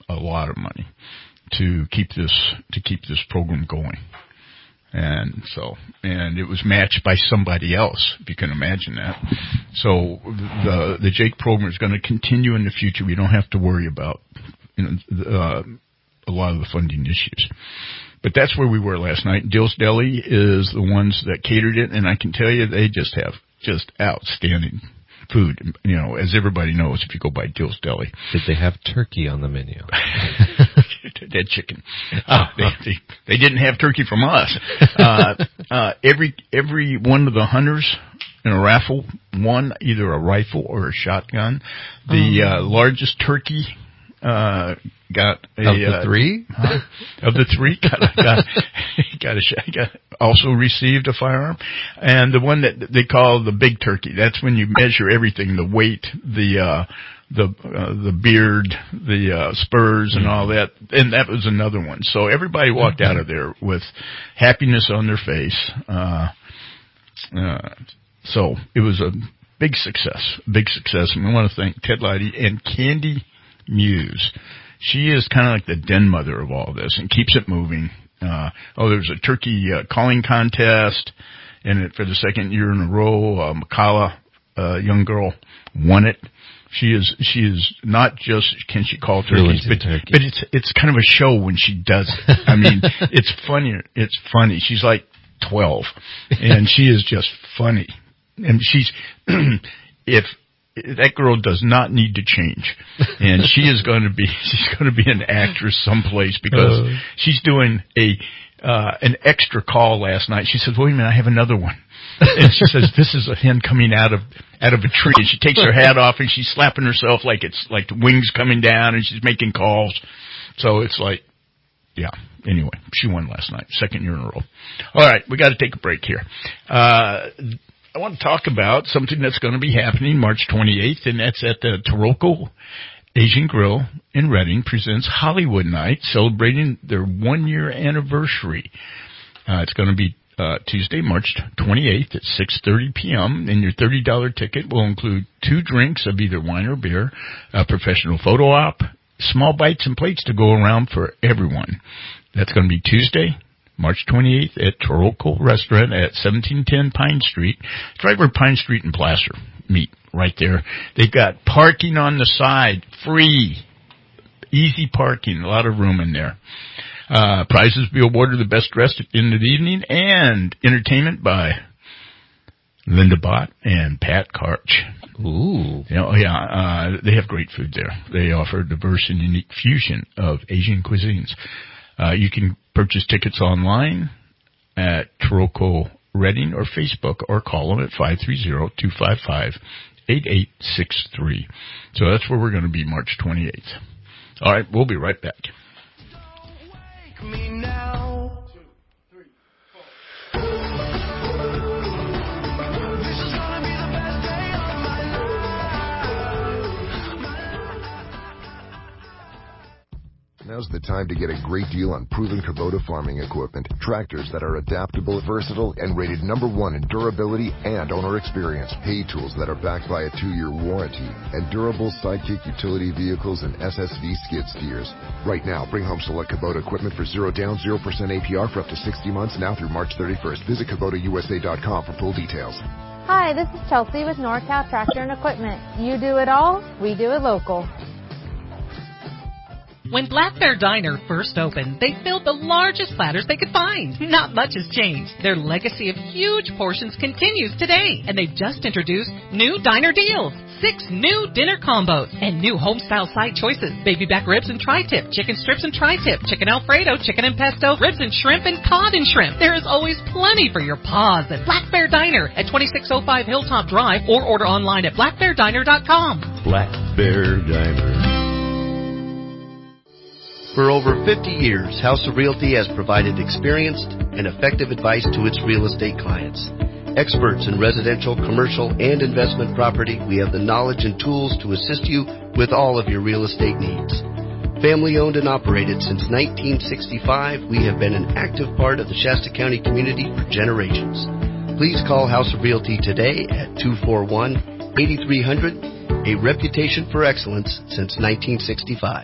to keep this program going. And it was matched by somebody else, if you can imagine that. So the Jake program is going to continue in the future. We don't have to worry about, a lot of the funding issues. But that's where we were last night. Dill's Deli is the ones that catered it, and I can tell you they just have just outstanding food. As everybody knows, if you go by Dill's Deli. Did they have turkey on the menu? Dead chicken. They didn't have turkey from us. Every one of the hunters in a raffle won either a rifle or a shotgun. The largest turkey got a of the three. Of the three, got also received a firearm, and the one that they call the big turkey. That's when you measure everything: the weight, the beard, the spurs, and all that. And that was another one. So everybody walked out of there with happiness on their face. So it was a big success. And we want to thank Ted Leidy and Candy Muse. She is kind of like the den mother of all this and keeps it moving. There's a turkey calling contest, and for the second year in a row, Makala, young girl, won it. She is not just can she call turkeys, but it's kind of a show when she does it. I mean, it's funnier. It's funny. She's like 12, and she is just funny. And she's if that girl does not need to change, and she's going to be an actress someplace because she's doing an extra call last night. She says, "Wait a minute, I have another one." And she says, "This is a hen coming out of a tree." And she takes her hat off and she's slapping herself like it's like the wings coming down, and she's making calls. So it's like, yeah. Anyway, she won last night, second year in a row. All right, we got to take a break here. I want to talk about something that's going to be happening March 28th, and that's at the Taroko Asian Grill in Redding presents Hollywood Night, celebrating their 1-year anniversary. It's going to be Tuesday, March 28th at 6:30 p.m., and your $30 ticket will include 2 drinks of either wine or beer, a professional photo op, small bites and plates to go around for everyone. That's going to be Tuesday, March 28th at Taroko Restaurant at 1710 Pine Street. It's right where Pine Street and Placer meet, right there. They've got parking on the side, free, easy parking, a lot of room in there. Prizes will be awarded to the best dressed at the end of the evening, and entertainment by Linda Bott and Pat Karch. Ooh. They have great food there. They offer a diverse and unique fusion of Asian cuisines. You can purchase tickets online at Taroko Redding or Facebook, or call them at 530-255-8863. So that's where we're going to be March 28th. All right, we'll be right back. Me now. 2, 3, 4. This is gonna be the best day of my life. Now's the time to get a great deal on proven Kubota farming equipment. Tractors that are adaptable, versatile, and rated #1 in durability and owner experience. Hay tools that are backed by a 2-year warranty. And durable Sidekick utility vehicles and SSV skid steers. Right now, bring home select Kubota equipment for 0 down, 0% APR for up to 60 months now through March 31st. Visit KubotaUSA.com for full details. Hi, this is Chelsea with NorCal Tractor and Equipment. You do it all, we do it local. When Black Bear Diner first opened, they filled the largest platters they could find. Not much has changed. Their legacy of huge portions continues today, and they've just introduced new diner deals. 6 new dinner combos and new home-style side choices. Baby back ribs and tri-tip, chicken strips and tri-tip, chicken Alfredo, chicken and pesto, ribs and shrimp, and cod and shrimp. There is always plenty for your paws at Black Bear Diner at 2605 Hilltop Drive, or order online at blackbeardiner.com. Black Bear Diner. For over 50 years, House of Realty has provided experienced and effective advice to its real estate clients. Experts in residential, commercial, and investment property, we have the knowledge and tools to assist you with all of your real estate needs. Family owned and operated since 1965, we have been an active part of the Shasta County community for generations. Please call House of Realty today at 241-8300, a reputation for excellence since 1965.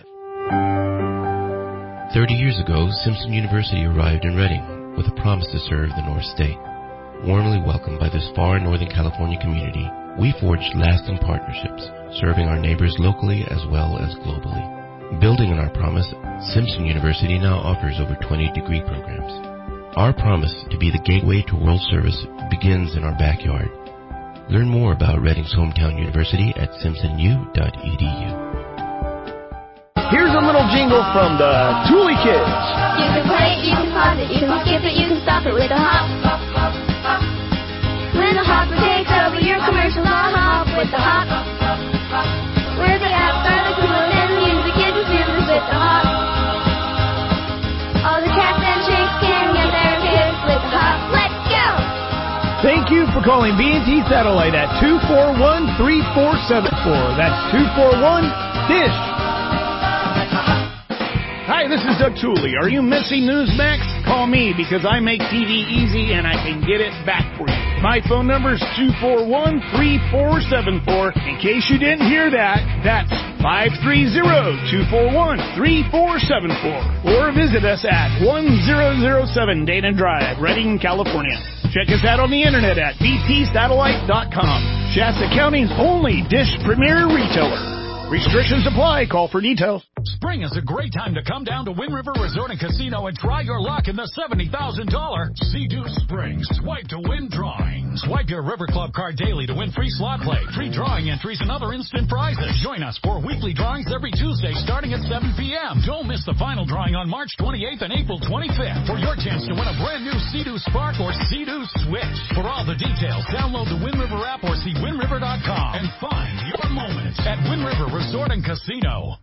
30 years ago, Simpson University arrived in Reading with a promise to serve the North State. Warmly welcomed by this far Northern California community, we forged lasting partnerships, serving our neighbors locally as well as globally. Building on our promise, Simpson University now offers over 20 degree programs. Our promise to be the gateway to world service begins in our backyard. Learn more about Reading's hometown university at simpsonu.edu. Here's a little jingle from the Thule Kids. You can play it, you can pause it, you can skip it, you can stop it with a hop. When the hopper takes over your commercials, I'll hop with the hop. Where the apps are the cool and the music is the smoothest with the hop. All the cats and chicks can get their tips with the hop. Let's go! Thank you for calling B&T Satellite at 241-3474. That's 241-DISH. Hi, this is Doug Tooley. Are you missing Newsmax? Call me because I make TV easy and I can get it back for you. My phone number is 241-3474. In case you didn't hear that, that's 530-241-3474. Or visit us at 1007 Dana Drive, Redding, California. Check us out on the internet at btsatellite.com. Shasta County's only Dish Premier retailer. Restrictions apply. Call for details. Spring is a great time to come down to Wind River Resort and Casino and try your luck in the $70,000 Sea-Doo Spring Swipe to Win drawing. Swipe your River Club card daily to win free slot play, free drawing entries, and other instant prizes. Join us for weekly drawings every Tuesday starting at 7 p.m. Don't miss the final drawing on March 28th and April 25th for your chance to win a brand new Sea-Doo Spark or Sea-Doo Switch. For all the details, download the Wind River app or see windriver.com and find your moment at Wind River Resort and Casino.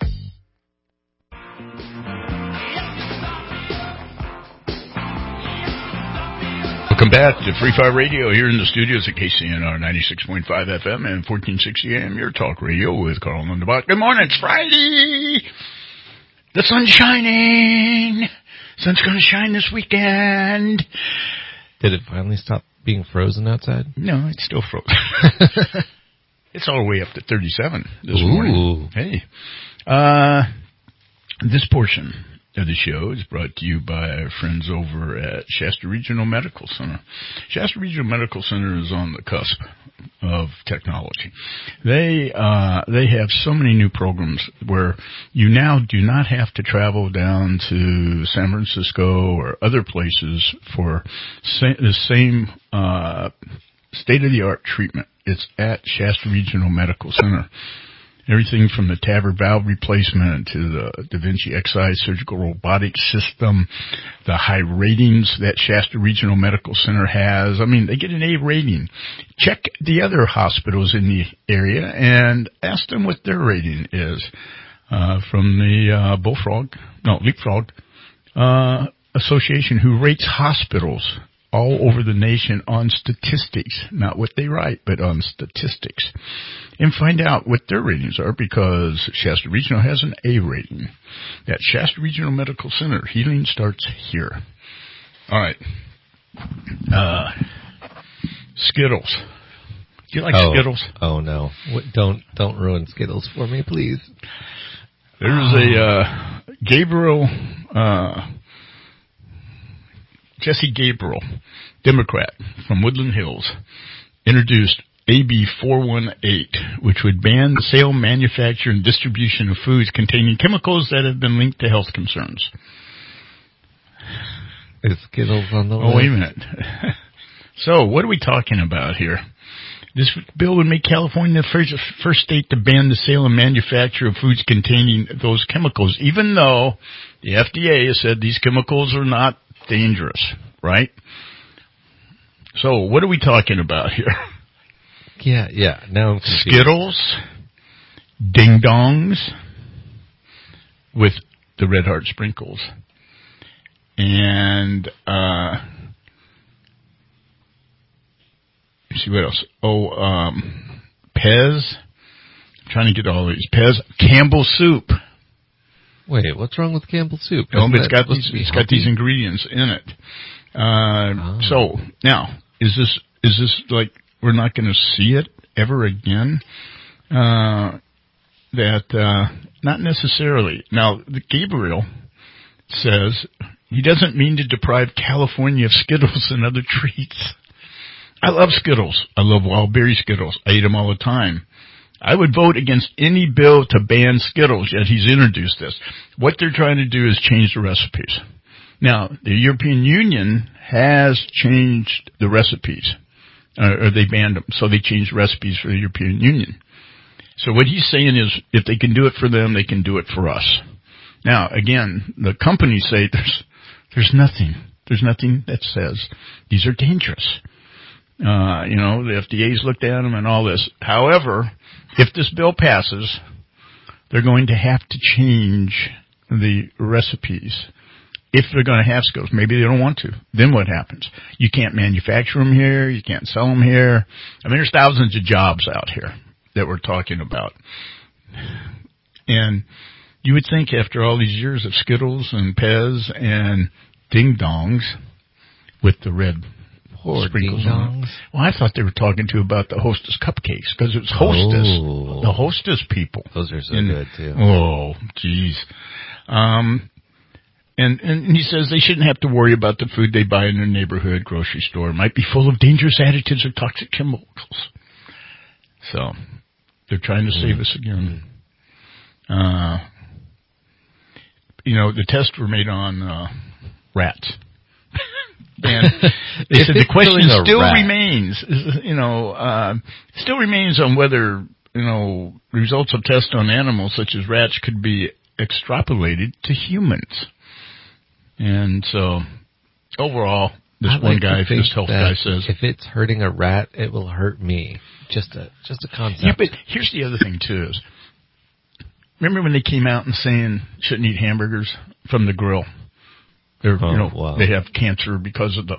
Welcome back to Free Fire Radio here in the studios at KCNR 96.5 FM and 1460 AM, your talk radio with Carl Lundebach. Good morning, it's Friday. The sun's shining. Sun's going to shine this weekend. Did it finally stop being frozen outside? No, it's still frozen. It's all the way up to 37 this morning. Hey. This portion of the show is brought to you by our friends over at Shasta Regional Medical Center. Shasta Regional Medical Center is on the cusp of technology. They have so many new programs where you now do not have to travel down to San Francisco or other places for the same state-of-the-art treatment. It's at Shasta Regional Medical Center. Everything from the TAVR valve replacement to the Da Vinci Xi surgical robotic system, the high ratings that Shasta Regional Medical Center has. I mean, they get an A rating. Check the other hospitals in the area and ask them what their rating is. From the Leapfrog Association, who rates hospitals all over the nation on statistics, not what they write, but on statistics, and find out what their ratings are, because Shasta Regional has an A rating. At Shasta Regional Medical Center, healing starts here. All right. Skittles. Do you like Skittles? Oh, no. Don't ruin Skittles for me, please. There's a Gabriel, Jesse Gabriel, Democrat from Woodland Hills, introduced AB 418, which would ban the sale, manufacture, and distribution of foods containing chemicals that have been linked to health concerns. Is Skittles on the list? Oh, wait a minute. So, what are we talking about here? This bill would make California the first state to ban the sale and manufacture of foods containing those chemicals, even though the FDA has said these chemicals are not dangerous, right? So, what are we talking about here? Yeah. Now I'm confused. Skittles, Ding Dongs with the Red Heart sprinkles, and let's see what else. Pez. I'm trying to get all these. Pez, Campbell soup. Wait, what's wrong with Campbell soup? No, but it's got these ingredients in it. So now, is this like we're not going to see it ever again? Not necessarily. Now, Gabriel says he doesn't mean to deprive California of Skittles and other treats. I love Skittles. I love wild berry Skittles. I eat them all the time. I would vote against any bill to ban Skittles, yet he's introduced this. What they're trying to do is change the recipes. Now, the European Union has changed the recipes, or they banned them, so they changed recipes for the European Union. So what he's saying is, if they can do it for them, they can do it for us. Now, again, the companies say there's nothing that says these are dangerous. The FDA's looked at them and all this. However, if this bill passes, they're going to have to change the recipes. If they're going to have Skittles, maybe they don't want to. Then what happens? You can't manufacture them here. You can't sell them here. I mean, there's thousands of jobs out here that we're talking about. And you would think after all these years of Skittles and Pez and Ding Dongs with the red sprinkles on it. Well, I thought they were talking to about the Hostess cupcakes, because it's Hostess. Oh. The Hostess people. Those are so good, too. Oh, geez. And he says they shouldn't have to worry about the food they buy in their neighborhood grocery store. It might be full of dangerous additives or toxic chemicals. So, they're trying to save us again. The tests were made on rats. And they said the question still remains on whether, results of tests on animals such as rats could be extrapolated to humans. And so, overall, this health guy says, if it's hurting a rat, it will hurt me. Just a concept. Yeah, but here's the other thing too is, remember when they came out and saying shouldn't eat hamburgers from the grill? They have cancer because of the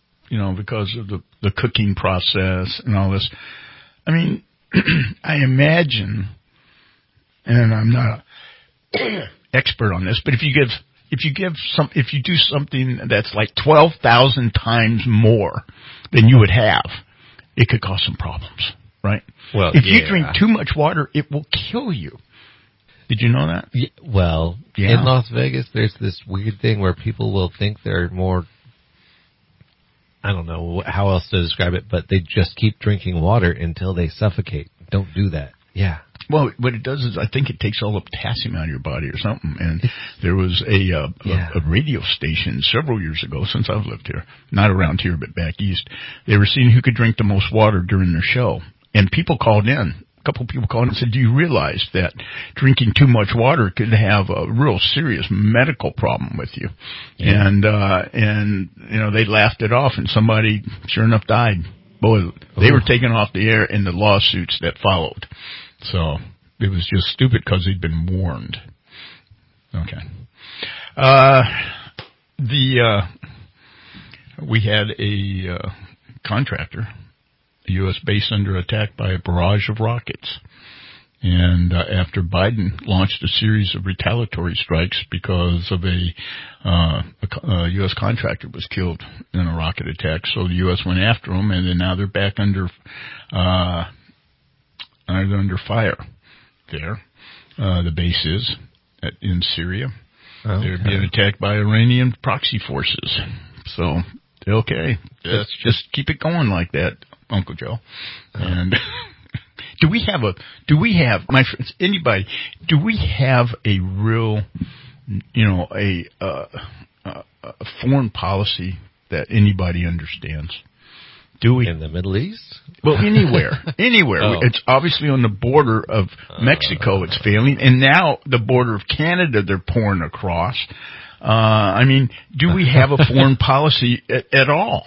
cooking process and all this. I mean, I imagine, and I'm not an expert on this, but if you do something that's like 12,000 times more than you would have, it could cause some problems, right? Well, if you drink too much water, it will kill you. Did you know that? Yeah, well, in Las Vegas, there's this weird thing where people will think they're more, I don't know how else to describe it, but they just keep drinking water until they suffocate. Don't do that. Yeah. Well, what it does is I think it takes all the potassium out of your body or something. And there was a radio station several years ago, since I've lived here, not around here, but back east. They were seeing who could drink the most water during their show. And people called in. A couple of people called and said, do you realize that drinking too much water could have a real serious medical problem with you? Yeah. And they laughed it off, and somebody, sure enough, died. Boy, they were taken off the air in the lawsuits that followed. So it was just stupid because they'd been warned. Okay. we had a contractor, a U.S. base under attack by a barrage of rockets. And after Biden launched a series of retaliatory strikes because of a U.S. contractor was killed in a rocket attack, so the U.S. went after him, and then now they're back under fire there. The base is in Syria. Okay. They're being attacked by Iranian proxy forces. So, okay, let's just keep it going like that, Uncle Joe. And do we have, my friends, anybody, do we have a real, a foreign policy that anybody understands? Do we? In the Middle East? Well, anywhere. Oh. It's obviously on the border of Mexico, it's failing. And now the border of Canada, they're pouring across. Do we have a foreign policy at all?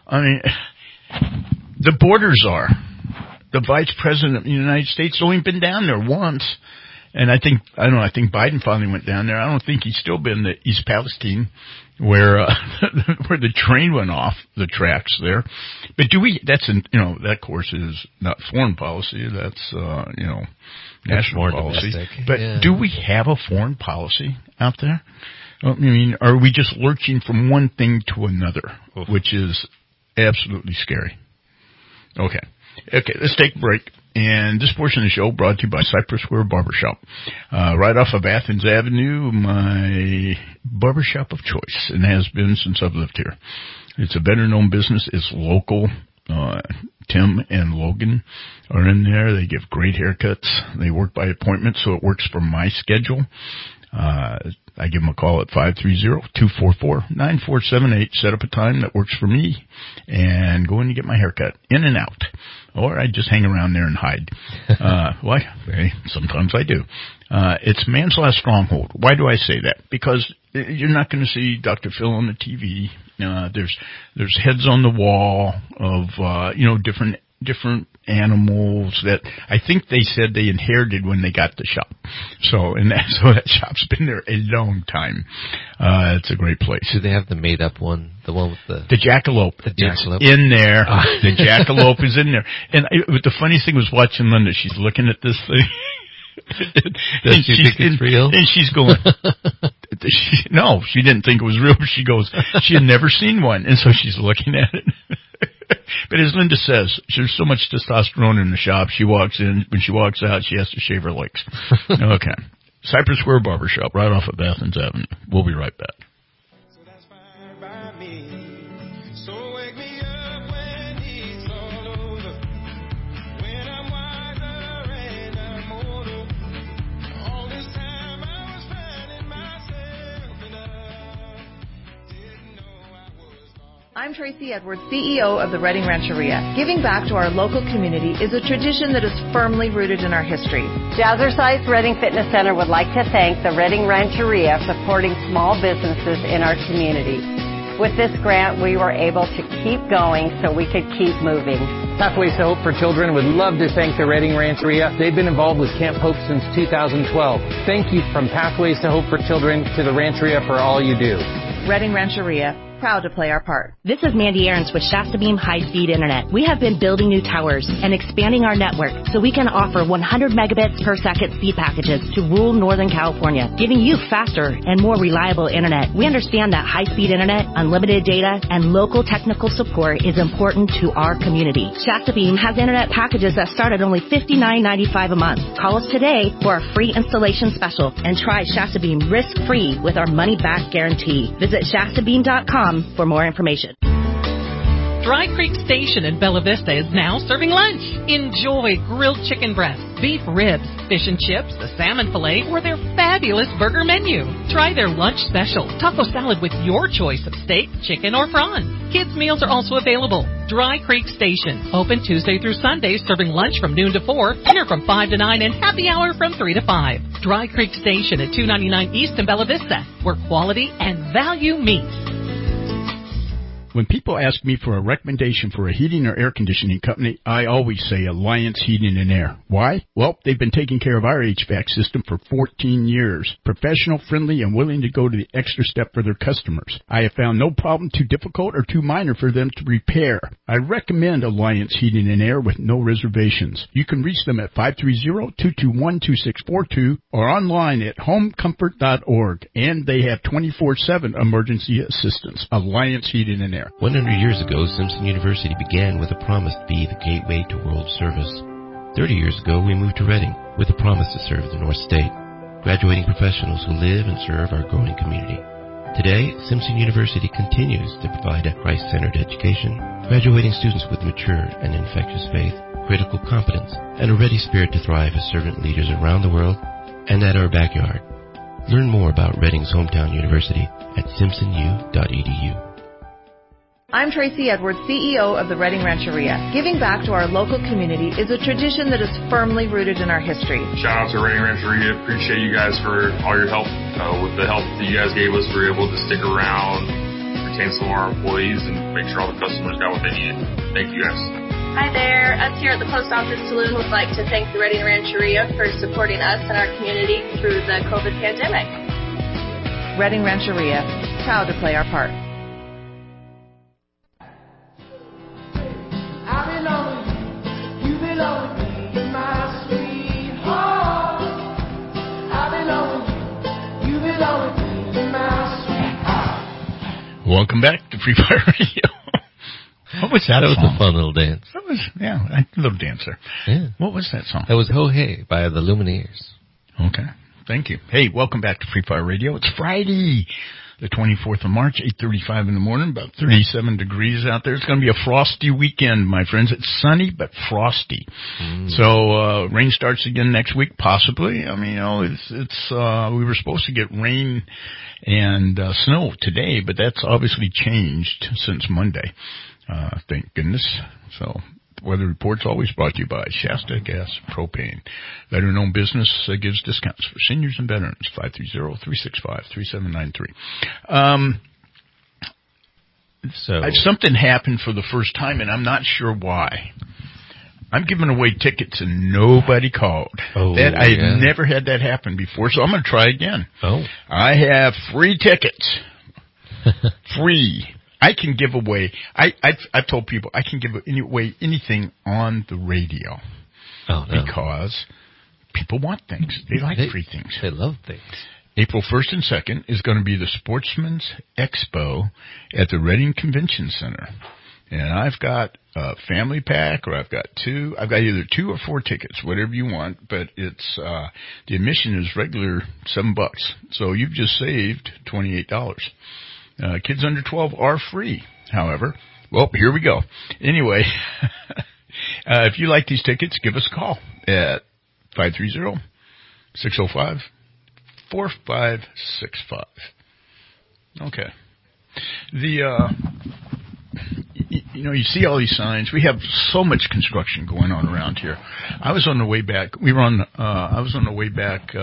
The borders are. The vice president of the United States only been down there once. And I think Biden finally went down there. I don't think he's still been to East Palestine, where the train went off the tracks there. But that course is not foreign policy. That's, national policy. Domestic. But do we have a foreign policy out there? Are we just lurching from one thing to another, which is absolutely scary? Okay, let's take a break. And this portion of the show brought to you by Cypress Square Barbershop. Right off of Athens Avenue, my barbershop of choice, and has been since I've lived here. It's a better-known business. It's local. Tim and Logan are in there. They give great haircuts. They work by appointment, so it works for my schedule. I give them a call at 530-244-9478. Set up a time that works for me and go in and get my haircut. In and out. Or I just hang around there and hide. Why? Hey, sometimes I do. It's man's last stronghold. Why do I say that? Because you're not going to see Dr. Phil on the TV. There's heads on the wall of, different animals that I think they said they inherited when they got the shop. So that shop's been there a long time. It's a great place. Do they have the made up one? The one with the jackalope. The jackalope. In there. The jackalope is in there. And the funny thing was watching Linda. She's looking at this thing. Does she think it's real? And she's going, no, she didn't think it was real. But she goes, she had never seen one. And so she's looking at it. But as Linda says, there's so much testosterone in the shop. She walks in. When she walks out, she has to shave her legs. Okay. Cypress Square Barbershop, right off of Athens Avenue. We'll be right back. I'm Tracy Edwards, CEO of the Reading Rancheria. Giving back to our local community is a tradition that is firmly rooted in our history. Jazzercise Reading Fitness Center would like to thank the Reading Rancheria supporting small businesses in our community. With this grant, we were able to keep going so we could keep moving. Pathways to Hope for Children would love to thank the Reading Rancheria. They've been involved with Camp Hope since 2012. Thank you from Pathways to Hope for Children to the Rancheria for all you do. Reading Rancheria, proud to play our part. This is Mandy Aarons with Shasta Beam High-Speed Internet. We have been building new towers and expanding our network so we can offer 100 megabits per second speed packages to rural Northern California, giving you faster and more reliable internet. We understand that high-speed internet, unlimited data, and local technical support is important to our community. Shasta Beam has internet packages that start at only $59.95 a month. Call us today for our free installation special and try Shasta Beam risk-free with our money-back guarantee. Visit ShastaBeam.com for more information. Dry Creek Station in Bella Vista is now serving lunch. Enjoy grilled chicken breasts, beef ribs, fish and chips, a salmon fillet, or their fabulous burger menu. Try their lunch special, taco salad with your choice of steak, chicken, or prawn. Kids' meals are also available. Dry Creek Station, open Tuesday through Sunday, serving lunch from noon to 4, dinner from 5 to 9, and happy hour from 3 to 5. Dry Creek Station at 299 East in Bella Vista, where quality and value meet. When people ask me for a recommendation for a heating or air conditioning company, I always say Alliance Heating and Air. Why? Well, they've been taking care of our HVAC system for 14 years. Professional, friendly, and willing to go to the extra step for their customers. I have found no problem too difficult or too minor for them to repair. I recommend Alliance Heating and Air with no reservations. You can reach them at 530-221-2642 or online at homecomfort.org. And they have 24/7 emergency assistance. Alliance Heating and Air. 100 years ago, Simpson University began with a promise to be the gateway to world service. 30 years ago, we moved to Reading with a promise to serve the North State, graduating professionals who live and serve our growing community. Today, Simpson University continues to provide a Christ-centered education, graduating students with mature and infectious faith, critical competence, and a ready spirit to thrive as servant leaders around the world and at our backyard. Learn more about Reading's hometown university at simpsonu.edu. I'm Tracy Edwards, CEO of the Reading Rancheria. Giving back to our local community is a tradition that is firmly rooted in our history. Shout out to Reading Rancheria. Appreciate you guys for all your help. With the help that you guys gave us, we were able to stick around, retain some of our employees, and make sure all the customers got what they needed. Thank you guys. Hi there. Us here at the Post Office Saloon would like to thank the Reading Rancheria for supporting us and our community through the COVID pandemic. Reading Rancheria, proud to play our part. Welcome back to Free Fire Radio. What was that? That was song? a fun little dance. That was, yeah, a little dancer. Yeah. What was that song? That was Ho Hey by the Lumineers. Okay. Thank you. Hey, welcome back to Free Fire Radio. It's Friday, the 24th of March, 8:35 in the morning, about 37 degrees out there. It's going to be a frosty weekend, my friends. It's sunny, but frosty. So, rain starts again next week, possibly. I mean, you know, we were supposed to get rain and snow today, but that's obviously changed since Monday. Thank goodness. So, Weather Report's always brought to you by Shasta Gas Propane. Veteran-owned business gives discounts for seniors and veterans. 530-365-3793. Something happened for the first time, and I'm not sure why. I'm giving away tickets, and nobody called. I've never had that happen before, so I'm going to try again. I have free tickets. Free. I can give away, I've told people I can give away anything on the radio. Because people want things. They like free things. They love things. April 1st and 2nd is going to be the Sportsman's Expo at the Reading Convention Center. And I've got a family pack, or I've got either 2 or 4 tickets, whatever you want, but it's, the admission is regular $7. So you've just saved $28. Kids under 12 are free, however. Well, here we go. Anyway, if you like these tickets, give us a call at 530-605-4565. Okay. You see all these signs. We have so much construction going on around here. I was on the way back. I was on the way back,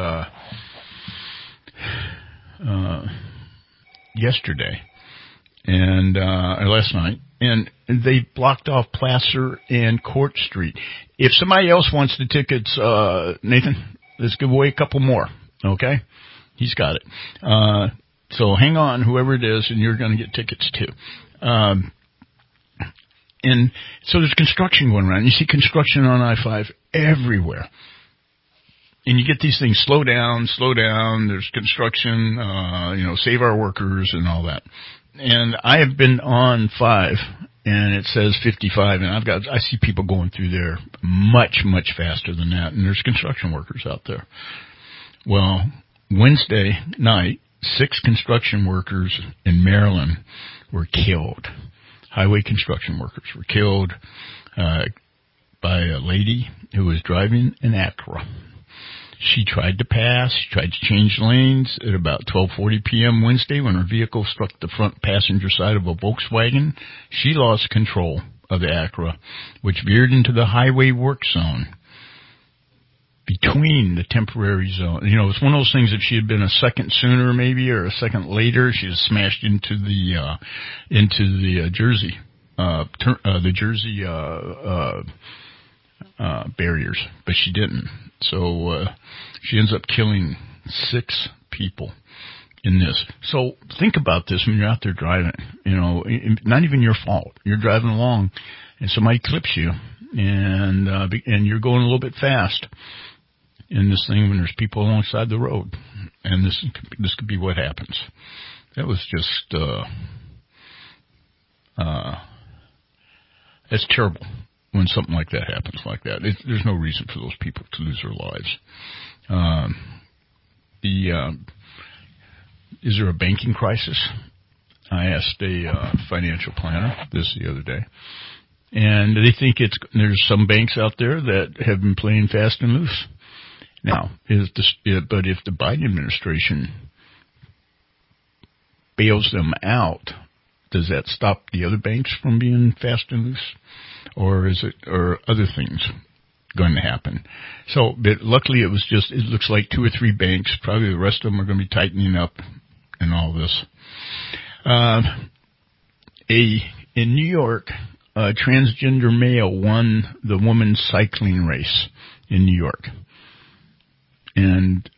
yesterday and last night, and they blocked off Placer and Court Street. If somebody else wants the tickets, Nathan, let's give away a couple more. Okay, he's got it. So hang on, whoever it is, and you're going to get tickets too. And so there's construction going around. You see construction on I-5 everywhere. And you get these things, slow down, there's construction, save our workers and all that. And I have been on 5, and it says 55, and I see people going through there much, much faster than that, and there's construction workers out there. Well, Wednesday night, 6 construction workers in Maryland were killed. Highway construction workers were killed by a lady who was driving an Acura. She tried to pass. She tried to change lanes at about 12:40 p.m. Wednesday when her vehicle struck the front passenger side of a Volkswagen. She lost control of the Acura, which veered into the highway work zone. between the temporary zone. You know, it's one of those things. If she had been a second sooner, maybe, or a second later, she'd have smashed into the Jersey barriers, but she didn't. So she ends up killing 6 people in this. So think about this when you're out there driving. You know, not even your fault. You're driving along, and somebody clips you, and you're going a little bit fast in this thing when there's people alongside the road, and this could be what happens. That was just it's terrible when something like that happens like that. There's no reason for those people to lose their lives. Is there a banking crisis? I asked a financial planner this the other day, and they think there's some banks out there that have been playing fast and loose. Now, but if the Biden administration bails them out, does that stop the other banks from being fast and loose, or are other things going to happen? So, but luckily, it looks like 2 or 3 banks. Probably the rest of them are going to be tightening up and all this. In New York, a transgender male won the women's cycling race in New York. And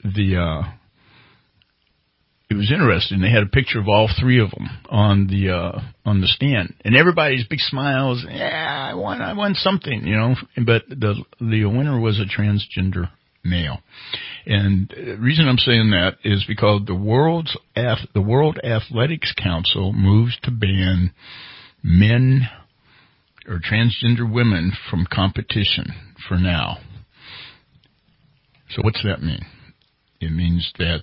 it was interesting. They had a picture of all 3 of them on the stand, and everybody's big smiles. Yeah, I won something, you know. But the winner was a transgender male. And the reason I'm saying that is because the World Athletics Council moves to ban men or transgender women from competition for now. So what's that mean? It means that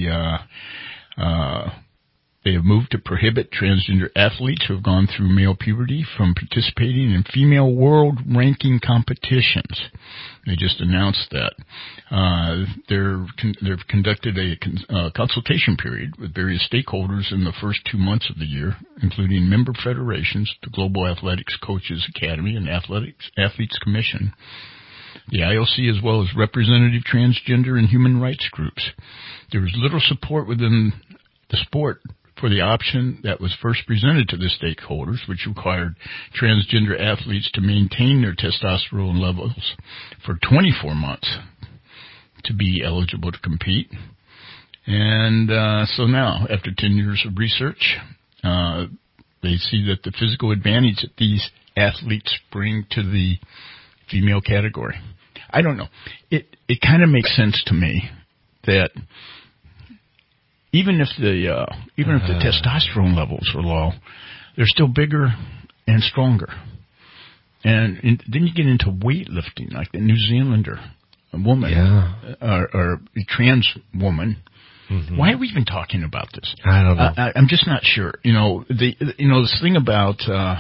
they have moved to prohibit transgender athletes who have gone through male puberty from participating in female world ranking competitions. They just announced that. They've conducted a consultation period with various stakeholders in the first 2 months of the year, including member federations, the Global Athletics Coaches Academy, and Athletes Commission, the IOC, as well as representative transgender and human rights groups. There was little support within the sport for the option that was first presented to the stakeholders, which required transgender athletes to maintain their testosterone levels for 24 months to be eligible to compete. And so now, after 10 years of research, they see that the physical advantage that these athletes bring to the female category. I don't know. It kind of makes sense to me that even if the testosterone levels are low, they're still bigger and stronger. And then you get into weightlifting, like the New Zealander, a woman, or a trans woman. Mm-hmm. Why are we even talking about this? I don't know. I'm just not sure. You know, this thing about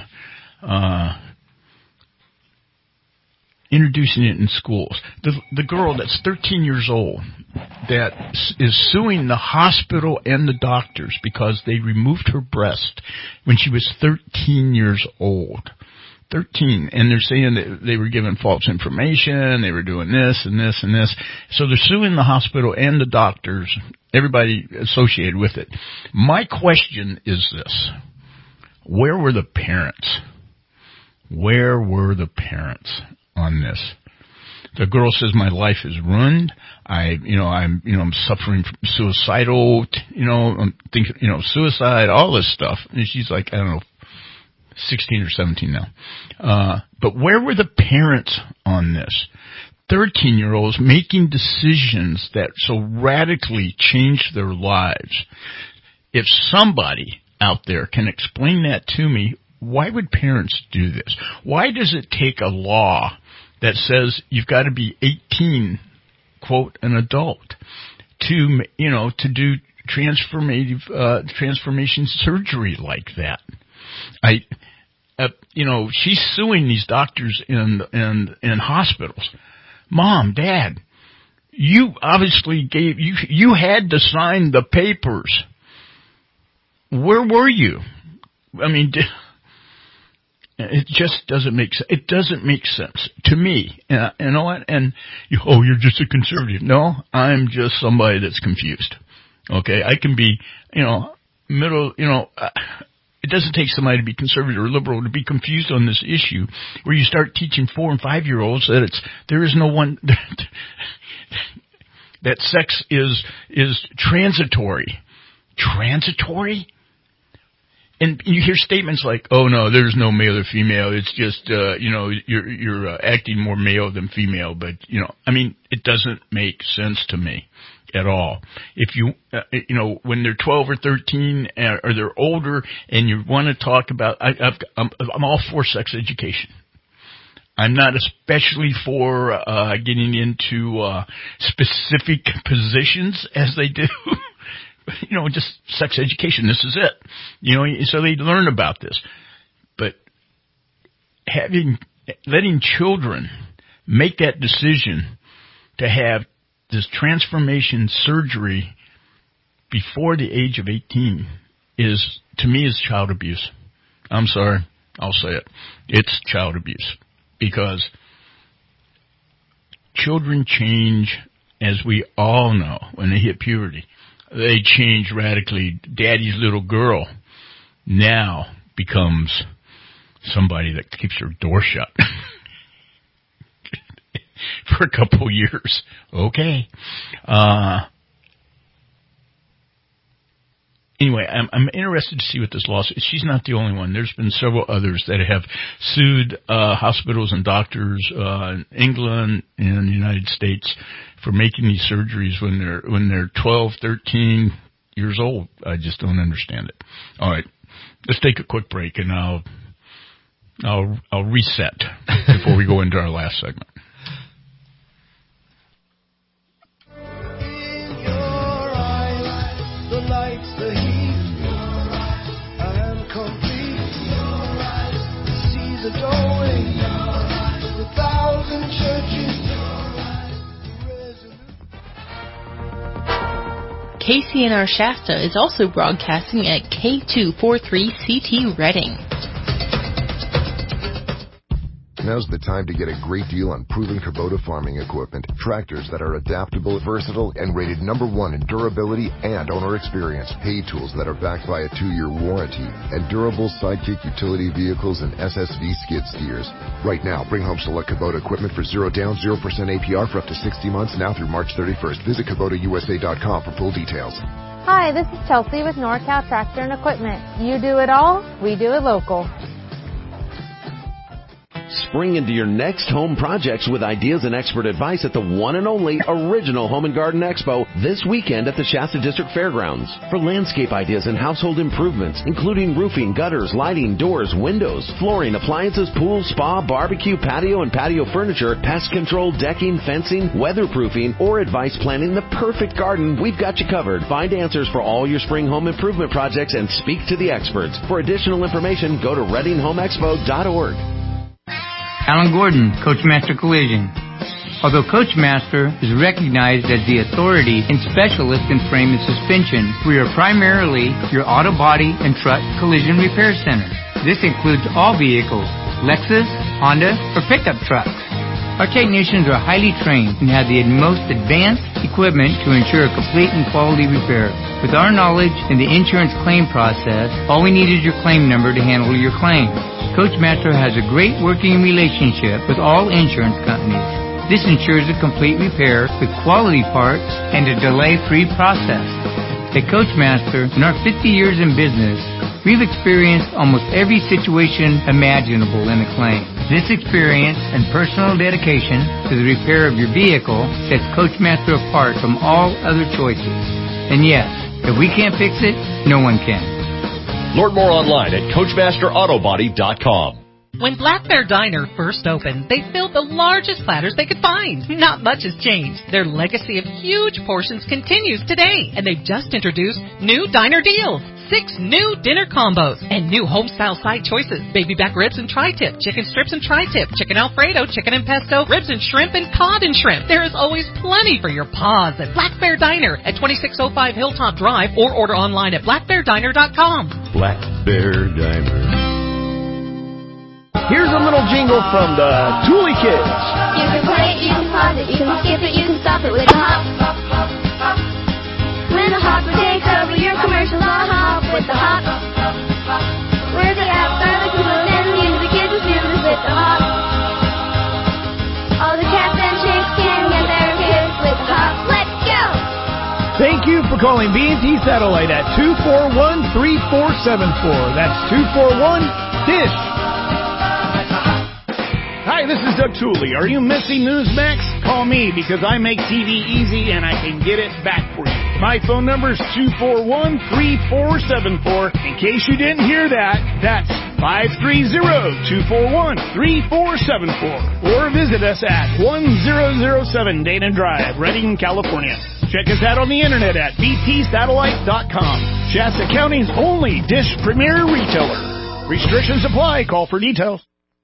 introducing it in schools. The girl that's 13 years old that is suing the hospital and the doctors because they removed her breast when she was 13 years old. 13. And they're saying that they were given false information, they were doing this and this and this. So they're suing the hospital and the doctors, everybody associated with it. My question is this. Where were the parents? Where were the parents on this? The girl says, my life is ruined. I'm suffering from suicidal, I'm thinking, suicide, all this stuff. And she's like, I don't know, 16 or 17 now. But where were the parents on this? 13-year-olds making decisions that so radically changed their lives. If somebody out there can explain that to me, why would parents do this? Why does it take a law that says you've got to be 18, quote, an adult, to do transformation surgery like that? She's suing these doctors and hospitals. Mom, Dad, you obviously you had to sign the papers. Where were you? I mean, It just doesn't make sense. It doesn't make sense to me. You know what? And you're just a conservative. No, I'm just somebody that's confused. Okay, I can be, middle. It doesn't take somebody to be conservative or liberal to be confused on this issue, where you start teaching 4 and 5 year olds that there is no one that sex is transitory. Transitory? And you hear statements like, "Oh no, there's no male or female. It's just you're acting more male than female." But it doesn't make sense to me at all. If you when they're 12 or 13 or they're older and you want to talk about, I'm all for sex education. I'm not especially for getting into specific positions as they do. Just sex education. This is it. So they learn about this. But letting children make that decision to have this transformation surgery before the age of 18 to me, is child abuse. I'm sorry. I'll say it. It's child abuse. Because children change, as we all know, when they hit puberty. They change radically. Daddy's little girl now becomes somebody that keeps her door shut for a couple years. Okay. Anyway, I'm interested to see what this lawsuit. She's not the only one. There's been several others that have sued hospitals and doctors in England and the United States for making these surgeries when they're 12, 13 years old. I just don't understand it. All right, let's take a quick break, and I'll reset before we go into our last segment. KCNR Shasta is also broadcasting at K243CT Reading. Now's the time to get a great deal on proven Kubota farming equipment. Tractors that are adaptable, versatile, and rated #1 in durability and owner experience. Hay tools that are backed by a 2-year warranty. And durable Sidekick utility vehicles and SSV skid steers. Right now, bring home select Kubota equipment for 0 down, 0% APR for up to 60 months now through March 31st. Visit KubotaUSA.com for full details. Hi, this is Chelsea with NorCal Tractor and Equipment. You do it all, we do it local. Spring into your next home projects with ideas and expert advice at the one and only Original Home and Garden Expo this weekend at the Shasta District Fairgrounds. For landscape ideas and household improvements, including roofing, gutters, lighting, doors, windows, flooring, appliances, pool, spa, barbecue, patio and patio furniture, pest control, decking, fencing, weatherproofing, or advice planning the perfect garden, we've got you covered. Find answers for all your spring home improvement projects and speak to the experts. For additional information, go to readinghomeexpo.org. Alan Gordon, Coachmaster Collision. Although Coachmaster is recognized as the authority and specialist in frame and suspension, we are primarily your auto body and truck collision repair center. This includes all vehicles, Lexus, Honda, or pickup trucks. Our technicians are highly trained and have the most advanced equipment to ensure a complete and quality repair. With our knowledge in the insurance claim process, all we need is your claim number to handle your claim. Coachmaster has a great working relationship with all insurance companies. This ensures a complete repair with quality parts and a delay-free process. At Coachmaster, in our 50 years in business, we've experienced almost every situation imaginable in a claim. This experience and personal dedication to the repair of your vehicle sets Coachmaster apart from all other choices. And yes, if we can't fix it, no one can. Learn more online at CoachmasterAutobody.com. When Black Bear Diner first opened, they filled the largest platters they could find. Not much has changed. Their legacy of huge portions continues today, and they've just introduced new diner deals. 6 new dinner combos and new home-style side choices. Baby back ribs and tri-tip, chicken strips and tri-tip, chicken Alfredo, chicken and pesto, ribs and shrimp, and cod and shrimp. There is always plenty for your paws at Black Bear Diner at 2605 Hilltop Drive, or order online at blackbeardiner.com. Black Bear Diner. here's a little jingle from the Thule Kids. You can play it, you can pause it, you can skip it, you can stop it with a hop. When the hopper takes over your commercial, I'll hop with the hop. Where the apps are the cool and the music is as smooth as with the hop. All the cats and chicks can get their kicks with the hop. Let's go! Thank you for calling B&T Satellite at 241-3474. That's 241-DISH. Hi, this is Doug Thule. Are you missing Newsmax? Call me because I make TV easy and I can get it back for you. My phone number is 241-3474. In case you didn't hear that, that's 530-241-3474. Or visit us at 1007 Dana Drive, Redding, California. Check us out on the internet at btsatellite.com. Shasta County's only Dish Premier retailer. Restrictions apply. Call for details.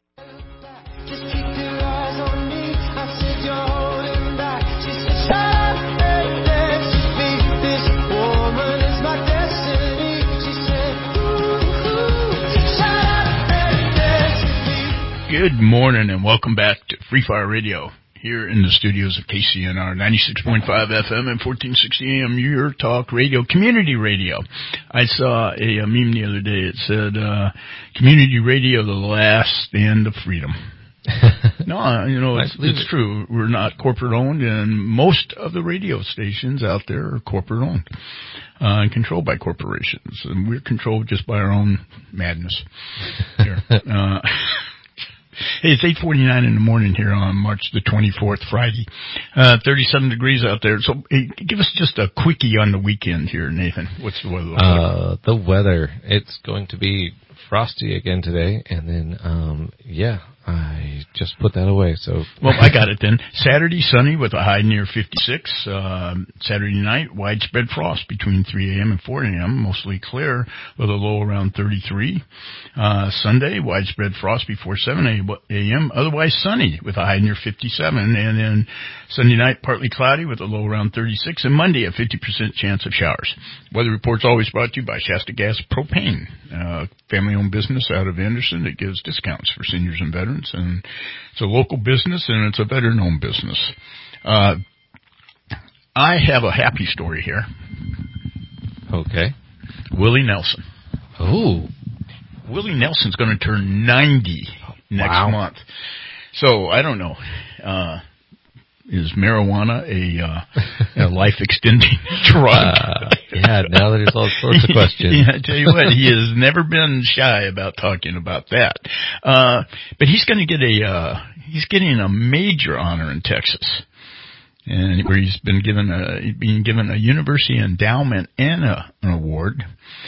Good morning and welcome back to Free Fire Radio here in the studios of KCNR 96.5 FM and 1460 AM, your talk radio, community radio. I saw a meme the other day. It said, community radio, the last stand of freedom. No, it's true. We're not corporate owned, and most of the radio stations out there are corporate owned and controlled by corporations, and we're controlled just by our own madness here. Hey, it's 8:49 in the morning here on March the 24th, Friday. 37 degrees out there. So hey, give us just a quickie on the weekend here, Nathan. What's the weather like? The weather, it's going to be frosty again today, and then, I just put that away. So well, I got it then. Saturday, sunny with a high near 56. Saturday night, widespread frost between 3 a.m. and 4 a.m., mostly clear with a low around 33. Sunday, widespread frost before 7 a.m., otherwise sunny with a high near 57. And then Sunday night, partly cloudy with a low around 36. And Monday, a 50% chance of showers. Weather report's always brought to you by Shasta Gas Propane, family-owned business out of Anderson that gives discounts for seniors and veterans. And it's a local business, and it's a veteran-owned business. I have a happy story here. Okay. Willie Nelson. Oh. Willie Nelson's going to turn 90 next month. So, I don't know. Is marijuana a life-extending drug? Yeah, now there's all sorts of questions. Yeah, I tell you what, he has never been shy about talking about that. But he's going to get he's getting a major honor in Texas. And where he's been given a university endowment and an award.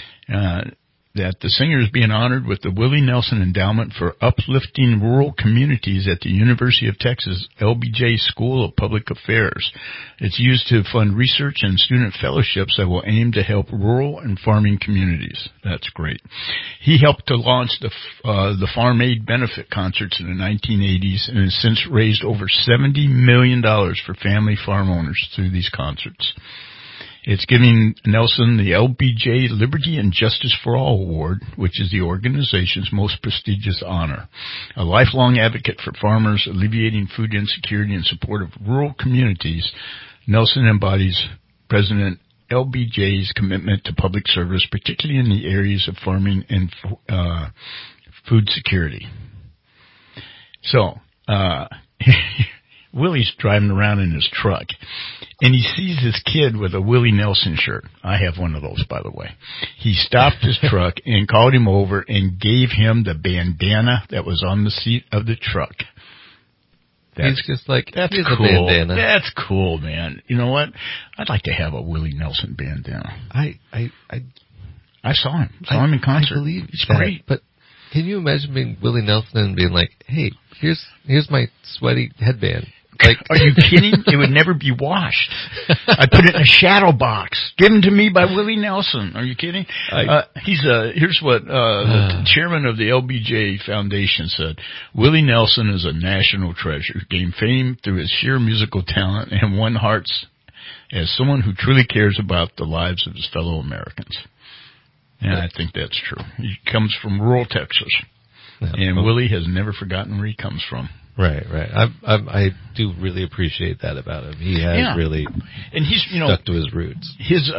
That the singer is being honored with the Willie Nelson Endowment for Uplifting Rural Communities at the University of Texas LBJ School of Public Affairs. It's used to fund research and student fellowships that will aim to help rural and farming communities. That's great. He helped to launch the Farm Aid benefit concerts in the 1980s and has since raised over $70 million for family farm owners through these concerts. It's giving Nelson the LBJ Liberty and Justice for All Award, which is the organization's most prestigious honor. A lifelong advocate for farmers, alleviating food insecurity in support of rural communities, Nelson embodies President LBJ's commitment to public service, particularly in the areas of farming and food security. So, Willie's driving around in his truck, and he sees this kid with a Willie Nelson shirt. I have one of those, by the way. He stopped his truck and called him over and gave him the bandana that was on the seat of the truck. He's just like, that's here's cool. A bandana. That's cool, man. You know what? I'd like to have a Willie Nelson bandana. I saw him. Saw him in concert. I believe it's that, great. But can you imagine being Willie Nelson and being like, hey, here's my sweaty headband? Like, are you kidding? It would never be washed. I put it in a shadow box. Given to me by Willie Nelson. Are you kidding? Here's what the chairman of the LBJ Foundation said. Willie Nelson is a national treasure. Gained fame through his sheer musical talent and won hearts as someone who truly cares about the lives of his fellow Americans. And I think that's true. He comes from rural Texas. And Willie has never forgotten where he comes from. Right. I do really appreciate that about him. He has really and he's stuck to his roots.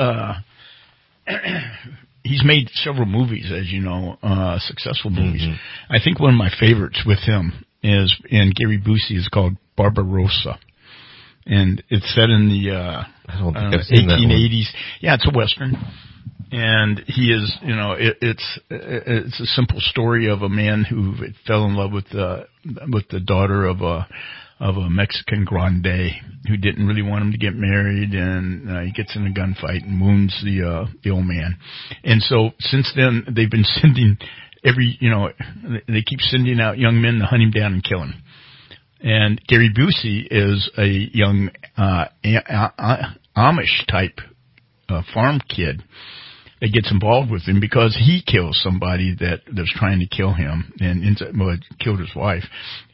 He's made several movies, as you know, successful movies. I think one of my favorites with him is, and Gary Busey, is called Barbarossa. And it's set in the 1880s. Yeah, it's a Western. And he is, it's a simple story of a man who fell in love with the daughter of a Mexican grande who didn't really want him to get married, and he gets in a gunfight and wounds the old man. And so since then they've been sending they keep sending out young men to hunt him down and kill him. And Gary Busey is a young Amish type farm kid that gets involved with him because he kills somebody that's trying to kill him and killed his wife.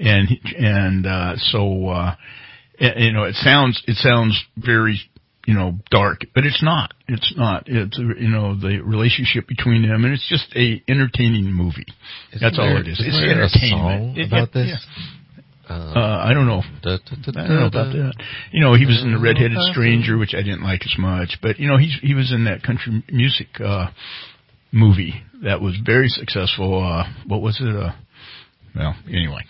It sounds very, dark, but it's not. It's not. It's, the relationship between them, and it's just a entertaining movie. That's all it is. It's entertainment. A song about this? I don't know. I don't know about that. He was in The Red-Headed Stranger, which I didn't like as much, but he was in that country music movie that was very successful. What was it? Well, anyway.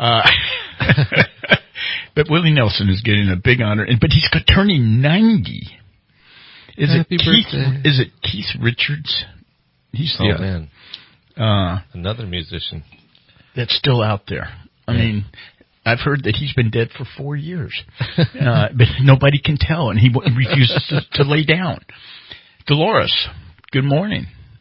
But Willie Nelson is getting a big honor, but he's turning 90. Happy birthday. Is it Keith Richards? He's man. Another musician that's still out there. I mean, I've heard that he's been dead for 4 years, but nobody can tell, and he refuses to lay down. Dolores, good morning.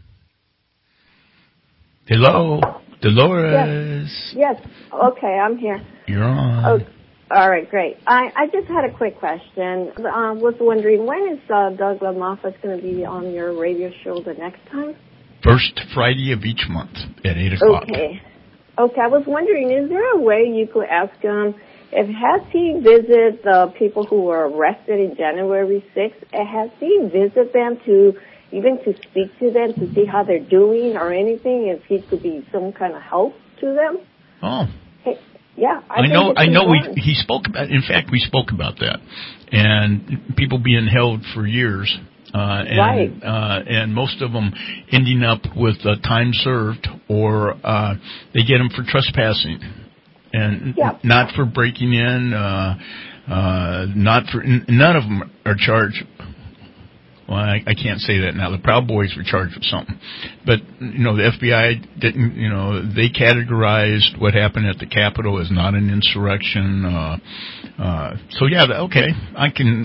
Hello, Dolores. Yes. Okay, I'm here. You're on. Oh, all right, great. I just had a quick question. I was wondering, when is Doug LaMoffitt going to be on your radio show the next time? First Friday of each month at 8 o'clock. Okay, I was wondering, is there a way you could ask him has he visited the people who were arrested in January 6th? Has he visited them to speak to them to see how they're doing or anything? If he could be some kind of help to them? Oh. Hey, yeah, I know. He spoke about. In fact, we spoke about that, and people being held for years. And most of them ending up with time served, or they get them for trespassing, and not for breaking in. None of them are charged. Well, I can't say that now. The Proud Boys were charged with something, but the FBI didn't. They categorized what happened at the Capitol as not an insurrection. Okay, I can.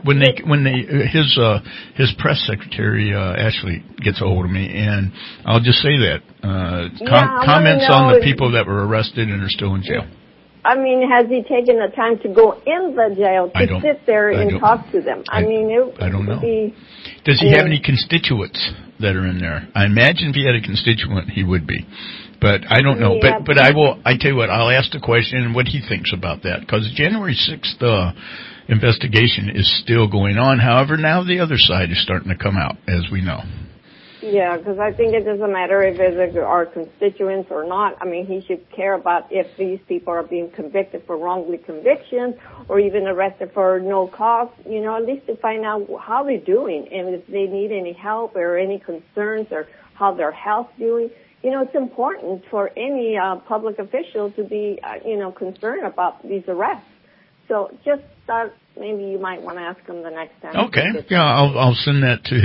His press secretary Ashley gets a hold of me, and I'll just say that comments on the people that were arrested and are still in jail. I mean, has he taken the time to go in the jail to sit there and talk to them? I don't know. Does he have any constituents that are in there? I imagine if he had a constituent, he would be. But I don't know. But I tell you what, I'll ask the question and what he thinks about that. Because January 6th investigation is still going on. However, now the other side is starting to come out, as we know. Yeah, because I think it doesn't matter if it's our constituents or not. I mean, he should care about if these people are being convicted for wrongly convictions or even arrested for no cause, at least to find out how they're doing and if they need any help or any concerns or how their health doing. It's important for any public official to be, concerned about these arrests. So just thought maybe you might want to ask him the next time. Okay. Yeah, I'll send that to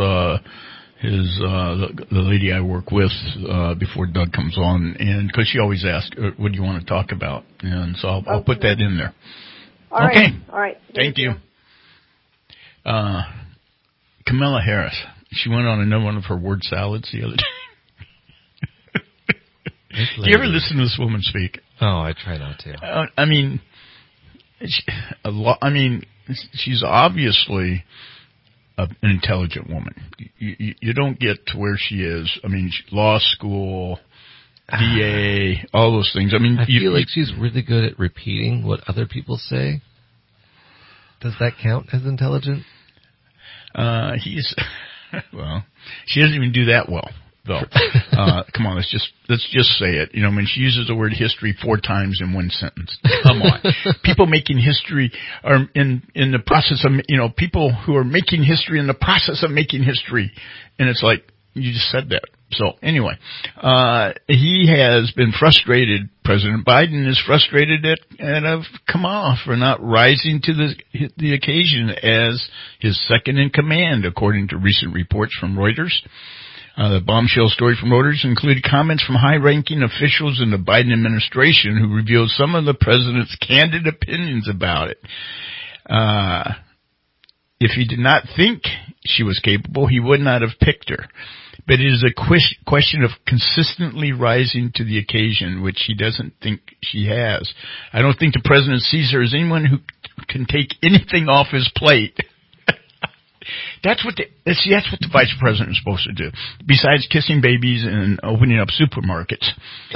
the lady I work with before Doug comes on, and because she always asks, what do you want to talk about? And so I'll put that in there. All right. Thank you. Kamala Harris, she went on another one of her word salads the other day. Do you ever listen to this woman speak? Oh, I try not to. She's obviously an intelligent woman. You don't get to where she is. I mean, law school, DA, all those things. I mean, I feel like she's really good at repeating what other people say. Does that count as intelligent? Well, she doesn't even do that well. though. Come on, let's just say it. I mean, she uses the word history 4 times in one sentence. Come on. People making history are in the process of, people who are making history in the process of making history. And it's like, you just said that. So anyway, he has been frustrated. President Biden is frustrated at Kamala for not rising to the occasion as his second in command, according to recent reports from Reuters. The bombshell story from Reuters included comments from high-ranking officials in the Biden administration who revealed some of the president's candid opinions about it. If he did not think she was capable, he would not have picked her. But it is a question of consistently rising to the occasion, which he doesn't think she has. I don't think the president sees her as anyone who can take anything off his plate. That's what the vice president is supposed to do. Besides kissing babies and opening up supermarkets.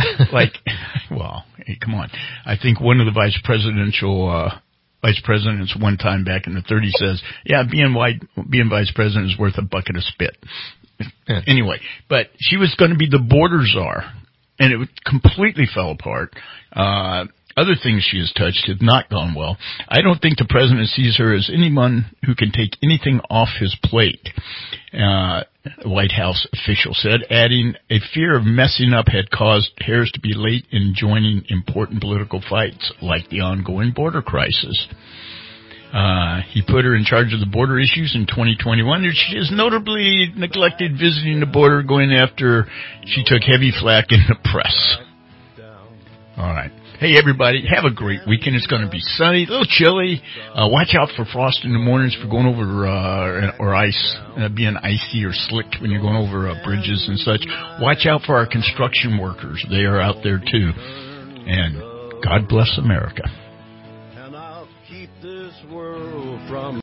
Hey, come on. I think one of the vice presidents one time back in the 30s says, being vice president is worth a bucket of spit. Yeah. Anyway, but she was going to be the border czar, and it completely fell apart. Other things she has touched have not gone well. I don't think the president sees her as anyone who can take anything off his plate, a White House official said, adding a fear of messing up had caused Harris to be late in joining important political fights like the ongoing border crisis. He put her in charge of the border issues in 2021, and she has notably neglected visiting the border, going after she took heavy flack in the press. All right. Hey, everybody, have a great weekend. It's going to be sunny, a little chilly. Watch out for frost in the mornings for going over or ice, being icy or slick when you're going over bridges and such. Watch out for our construction workers. They are out there, too. And God bless America.